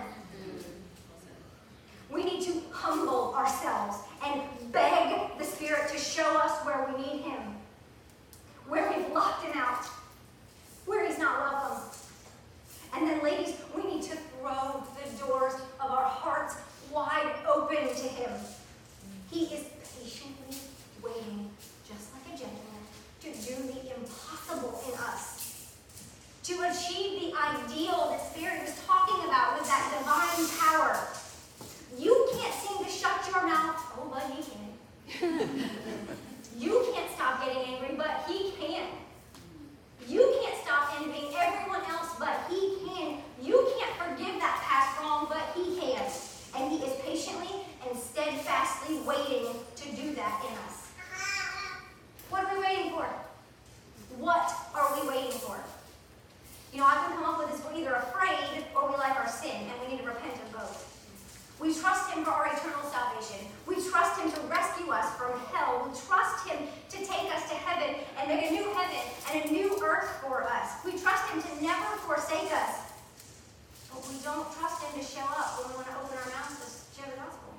We need to humble ourselves and beg the Spirit to show us where we need Him, where we've locked Him out, where He's not welcome. And then, ladies, we need to throw the doors of our hearts wide open to Him. He is patiently waiting, just like a gentleman, to do the impossible in us, to achieve the ideal that Spirit was talking about with that divine power. You can't seem to shut your mouth. Oh, but He can. You can't stop getting angry, but He can. You can't stop envying everyone else, but He can. You can't forgive that past wrong, but He can. And He is patiently and steadfastly waiting to do that in us. What are we waiting for? What are we waiting for? You know, I can come up with this: we're either afraid or we like our sin, and we need to repent of both. We trust Him for our eternal salvation. We trust Him to rescue us from hell. We trust Him to take us to heaven and make a new heaven and a new earth for us. We trust Him to never forsake us. But we don't trust Him to show up when we want to open our mouths to share the gospel.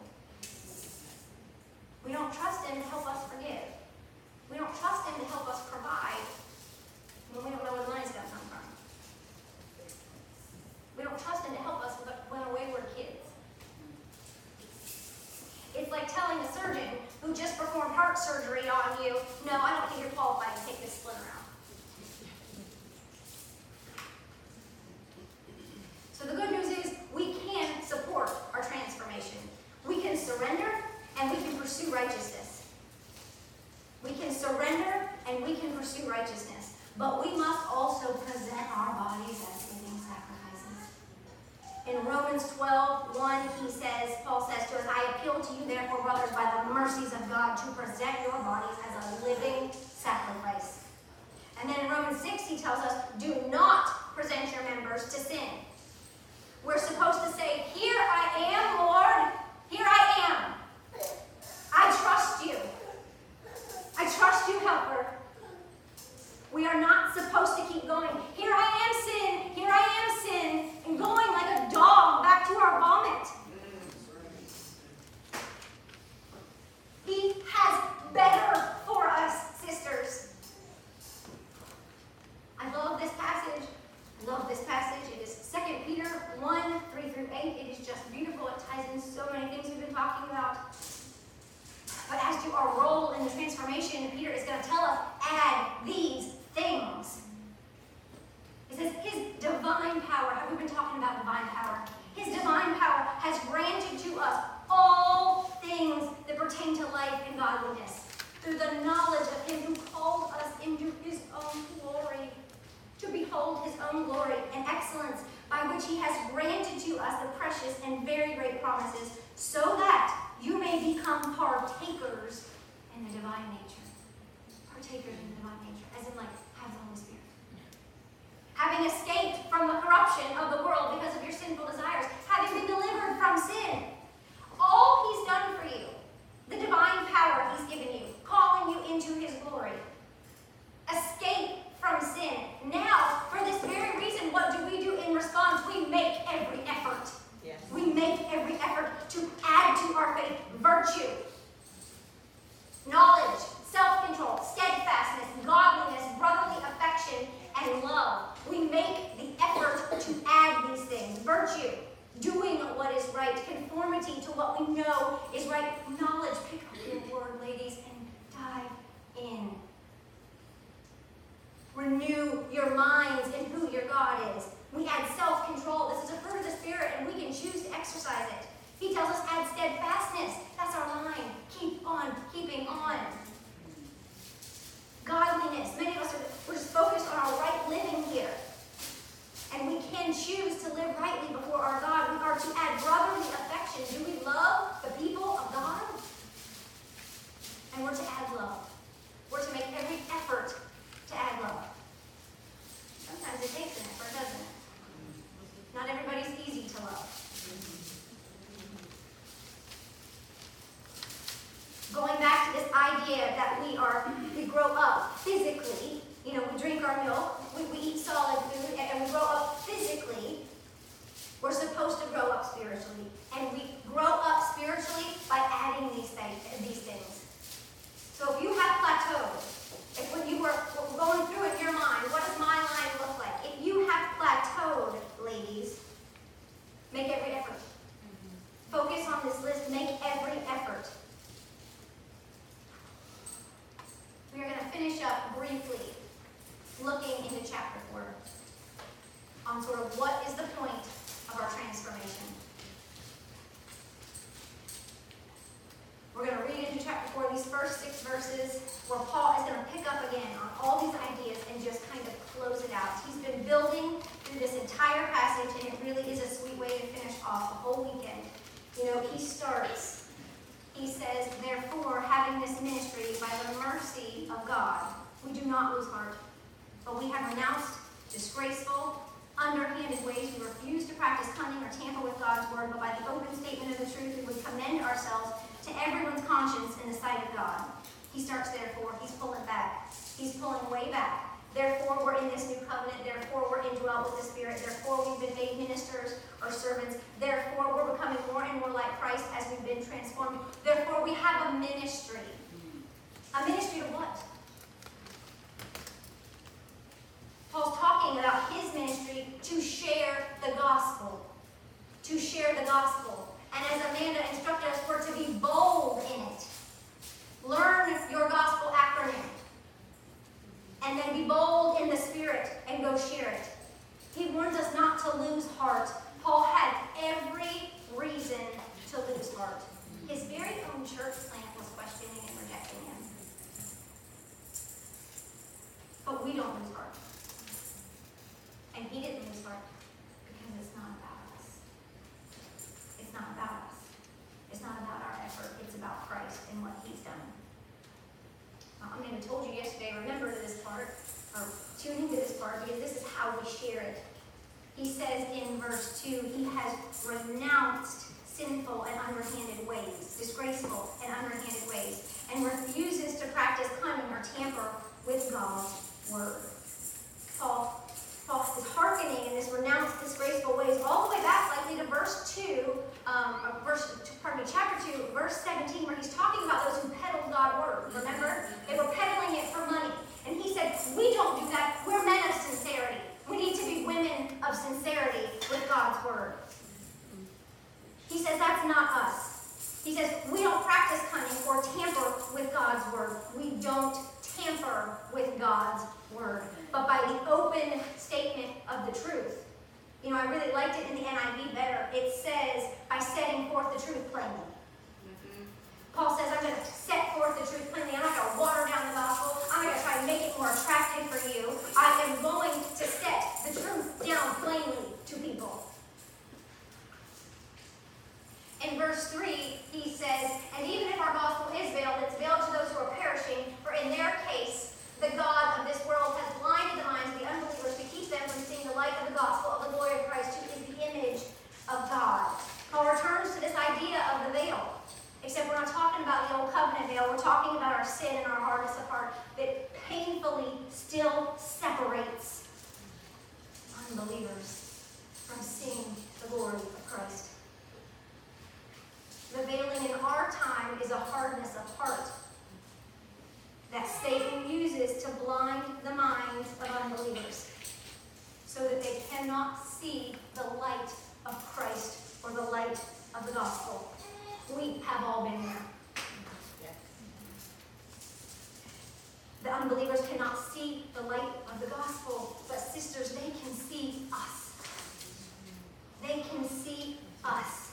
We don't trust Him to help us forgive. We don't trust Him to help us provide when we don't know where the money's going to come from. We don't trust Him to help us when we're wayward kids. It's like telling a surgeon who just performed heart surgery on you, no, I don't think you're qualified to take this splinter out. So the good news is we can support our transformation. We can surrender and we can pursue righteousness. We can surrender and we can pursue righteousness. But we must also present our bodies as living sacrifices. In Romans 12:1, Paul says to us, I appeal to you, therefore, brothers, by the mercies of God, to present your bodies as a living sacrifice. And then in Romans 6, he tells us, do not present your members to sin. We're supposed to say, here I am, Lord. Here I am. I trust you. I trust you, helper. We are not supposed to keep going. Here I am, sin. Here I am, sin. And going like a dog back to our vomit. He has better for us, sisters. I love this passage. I love this passage in 1, 3 through 8. It is just beautiful. It ties in so many things we've been talking about. But as to our role in the transformation, Peter is going to tell us, add these things. It says, his divine power, have we been talking about divine power? His divine power has granted to us all things that pertain to life and godliness, through the knowledge of him who called us into his own glory, to behold his own glory and excellence, by which he has granted to us the precious and very great promises, so that you may become partakers in the divine nature. Partakers in the divine nature, as in like, have the Holy Spirit. Having escaped from the corruption of the world because of your sinful desires, having been delivered from sin. All he's done for you, the divine power he's given you, calling you into his glory. Escape from sin. Now, for this very reason, what do we do in response? We make every effort. Yes. We make every effort to add to our faith virtue, knowledge, self-control, steadfastness, godliness, brotherly affection, and love. We make the effort to add these things. Virtue, doing what is right, conformity to what we know is right, knowledge. Pick up your word, ladies, and dive in. Renew your minds in who your God is. We add self-control. This is a fruit of the Spirit, and we can choose to exercise it. He tells us add steadfastness. That's our line. Keep on keeping on. Godliness. Many of us we're just focused on our right living here. And we can choose to live rightly before our God. We are to add brotherly affection. Do we love the people of God? And we're to add love. We're to make every effort to add love. Sometimes it takes an effort, doesn't it? Not everybody's easy to love. Going back to this idea that we grow up physically, we drink our milk, we eat solid food, and we grow up physically. We're supposed to grow up spiritually. And we grow up spiritually by adding these things. So if you have plateaued, if when you were going through in your mind, what does my line look like? If you have plateaued, ladies, make every effort. Focus on this list. Make every effort. We are going to finish up briefly looking into chapter 4 on sort of what is the point of our transformation. We're going to read into chapter 4, these first 6 verses, where Paul is going to pick up again on all these ideas and just kind of close it out. He's been building through this entire passage, and it really is a sweet way to finish off the whole weekend. He says, therefore, having this ministry by the mercy of God, we do not lose heart, but we have renounced disgraceful, underhanded ways. We refuse to practice cunning or tamper with God's word, but by the open statement of the truth, we would commend ourselves to everyone's conscience in the sight of God. He starts, therefore, he's pulling back. He's pulling way back. Therefore, we're in this new covenant. Therefore, we're indwelt with the Spirit. Therefore, we've been made ministers or servants. Therefore, we're becoming more and more like Christ as we've been transformed. Therefore, we have a ministry. A ministry to what? Paul's talking about his ministry to share the gospel. To share the gospel. And as Amanda instructed us, we're to be bold in it. Learn your gospel acronym. And then be bold in the Spirit and go share it. He warns us not to lose heart. Paul had every reason to lose heart. His very own church plant was questioning and rejecting him. But we don't lose heart. And he didn't lose heart because it's not about us. It's not about us. It's not about our effort. It's about Christ and what he's done. I mean, I told you yesterday, remember this part, or tune into this part, because this is how we share it. He says in verse 2, he has renounced sinful and underhanded ways, disgraceful and underhanded ways, and refuses to practice cunning or tamper with God's word. Paul is hearkening in this renounced, disgraceful ways all the way back, likely to chapter 2, verse 17, where he's talking about those who peddled God's word. Remember? They were peddling it for money. And he said, we don't do that. We're men of sincerity. We need to be women of sincerity with God's word. He says, we don't practice cunning or tamper with God's word. We don't tamper with God's word, but by the open statement of the truth. You know, I really liked it in the NIV better. It says, by setting forth the truth plainly. Paul says, I'm going to set forth the truth plainly. I'm not going to water down the gospel. I'm going to try to make it more attractive for you. I am going to set the truth down plainly to people. In verse 3, he says, and even if our gospel is veiled, it's veiled to those who are perishing, for in their case, the God of this world has blinded the minds of the unbelievers to keep them from seeing the light of the gospel of the glory of Christ, who is the image of God. Paul returns to this idea of the veil. Except we're not talking about the old covenant veil. We're talking about our sin and our hardness of heart that painfully still separates unbelievers from seeing the glory of Christ. The veiling in our time is a hardness of heart that Satan uses to blind the minds of unbelievers so that they cannot see the light of Christ or the light of the gospel. We have all been there. The unbelievers cannot see the light of the gospel, but sisters, they can see us. They can see us.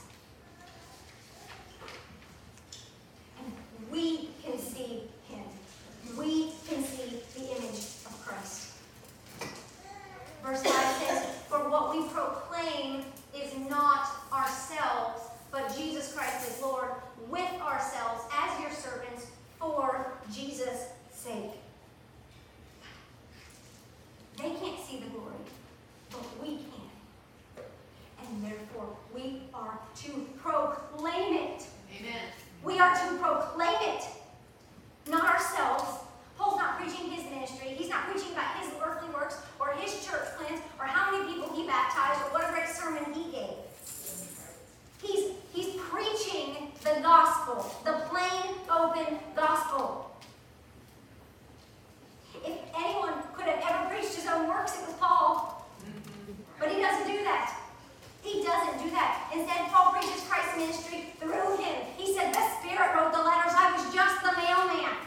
And we can see him. We can see the image of Christ. Verse 5 says, for what we proclaim is not ourselves, but Jesus Christ is Lord, with ourselves as your servants for Jesus' sake. They can't see the glory, but we can. And therefore, we are to proclaim it. Amen. We are to proclaim it, not ourselves. Paul's not preaching his ministry. He's not preaching about his earthly works or his church plans or how many people he baptized or what a great sermon he gave. He's preaching the gospel, the plain, open gospel. If anyone could have ever preached his own works, it was Paul. But he doesn't do that. He doesn't do that. Instead, Paul preaches Christ's ministry through him. He said, the Spirit wrote the letters. I was just the mailman.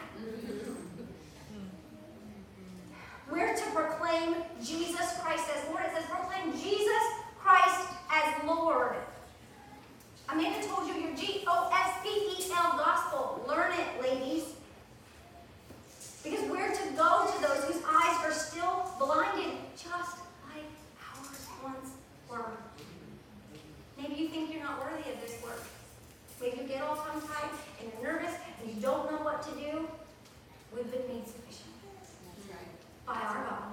We're to proclaim Jesus Christ as Lord. It says proclaim Jesus Christ as Lord. Amanda told you your G-O-S-P-E-L gospel. Learn it, ladies. Because we're to go to those whose eyes are still blinded, just like ours once were. Maybe you think you're not worthy of this work. Maybe you get all tongue-tied and you're nervous and you don't know what to do. We've been made sufficient by our God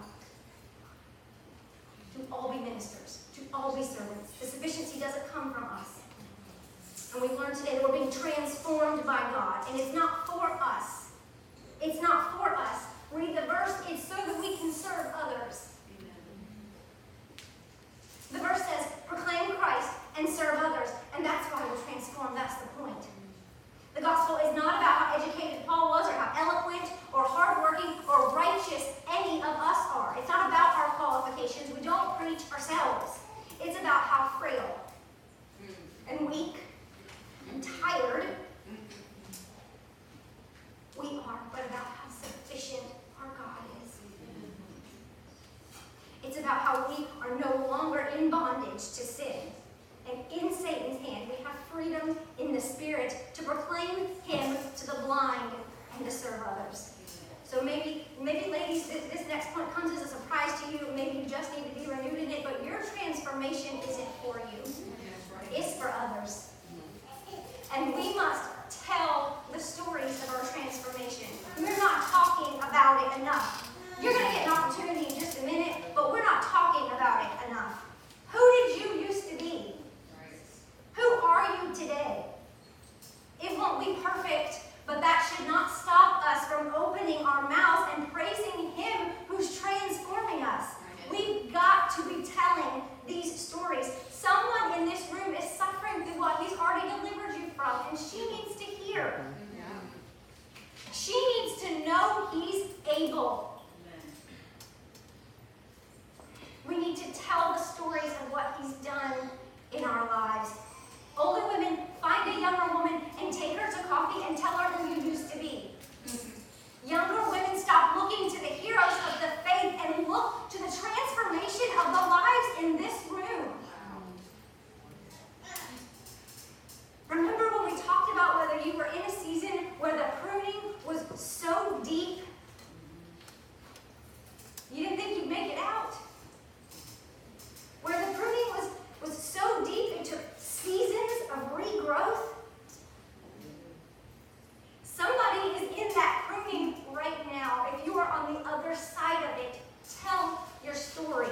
to all be ministers, to all be servants. The sufficiency doesn't come from us. And we've learned today that we're being transformed by God. And it's not for us. It's not for us. Read the verse. It's so that we can serve others. The verse says, proclaim Christ and serve others. And that's why we're transformed. That's the point. The gospel is not about how educated Paul was or how eloquent or hardworking or righteous any of us are. It's not about our qualifications. We don't preach ourselves. It's about how frail and weak and tired we are, but about how sufficient our God is. It's about how we are no longer in bondage to sin. And in Satan's hand, we have freedom in the Spirit to proclaim him to the blind and to serve others. So maybe ladies, this next point comes as a surprise to you. Maybe you just need to be renewed in it, but your transformation isn't for you. It's for others. And we must tell the stories of our transformation. We're not talking about it enough. You're going to get an opportunity in just a minute, but we're not talking about it enough. Who did you used to be? Who are you today? It won't be perfect, but that should not stop us from opening our mouths and praising him who's transforming us. We've got to be telling these stories. Someone in this room is suffering through what he's already delivered you from, and she needs to hear. She needs to know he's able. We need to tell the stories of what he's done in our lives. Older women, find a younger woman and Younger women stop looking to the heroes of the faith and look to the transformation of the lives in this room. Remember when we talked about whether you were in a season where the pruning was so deep, you didn't think you'd make it out? Where the pruning was so deep it took seasons of regrowth? Somebody is in that pruning right now. If you are on the other side of it, tell your story.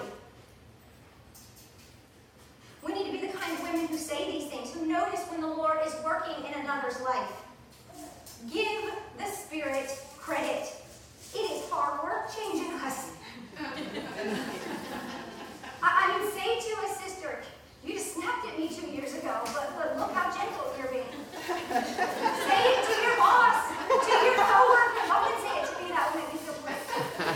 We need to be the kind of women who say these things, who notice when the Lord is working in another's life. Give the Spirit credit. It is hard work changing us. I mean, say to a sister, you just snapped at me 2 years ago, but look how gentle you're being. Say it to your boss, to your coworkers. I wouldn't say it to me, that would make me feel great.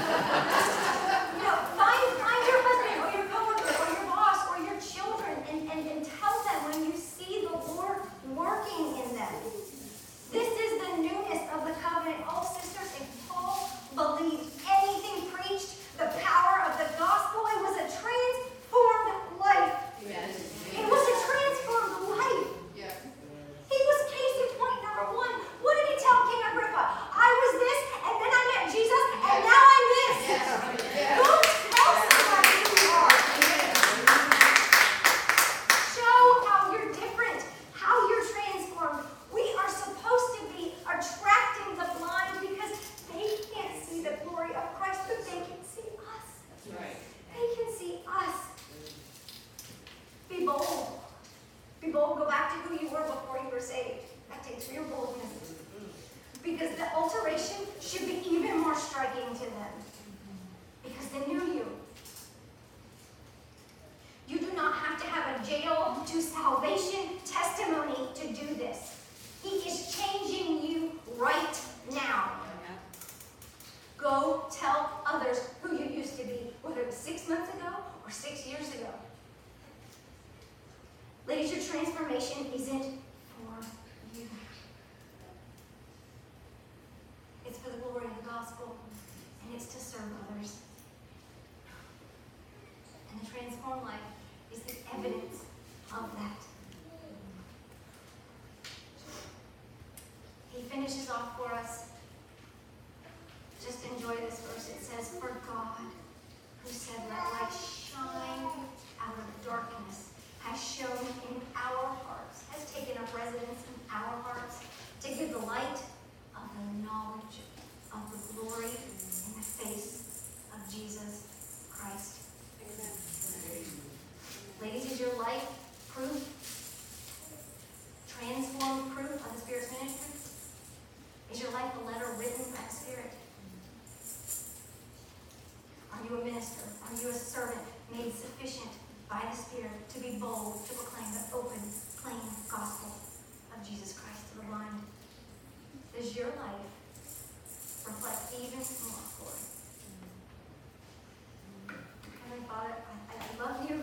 Find your husband or your coworker or your boss or your children and tell them when you see the Lord working in them. This is the newness of the covenant. Oh, sisters, if Paul believed anything preached, the power of the gospel, it was a transformed life. Yes. It was a transformed life. Yes. He was case in point number one. What did he tell King Agrippa? I was this, and then I met Jesus, and now I'm this. Yes. Go tell somebody who you are. Show how you're different, how you're transformed. We are supposed to be attracting the blind because they can't see the glory of Christ, but they can see us. Right. They can see us. Be bold. Be bold. Go back to who you were before you were saved. That takes real boldness. Because the alteration should be even more striking to them. Because they knew you. You do not have to have a jail to salvation testimony to do this. He is changing you right now. Go tell others who you used to be, whether it was 6 months ago or 6 years ago. Ladies, your transformation isn't for you. It's for the glory of the gospel, and it's to serve others. And the transformed life is the evidence of that. He finishes off for us. Just enjoy this verse. It says, for God, who said, let light shine out of darkness, has shone in our hearts, has taken up residence in our hearts, to give the light of the knowledge of the glory in the face of Jesus Christ. Amen. Ladies, is your life proof, transformed proof of the Spirit's ministry? Is your life a letter written by the Spirit? Are you a minister? Are you a servant made sufficient by the Spirit to be bold, to proclaim the open, plain gospel of Jesus Christ to the blind? Does your life reflect even more glory? Heavenly Father, I love you.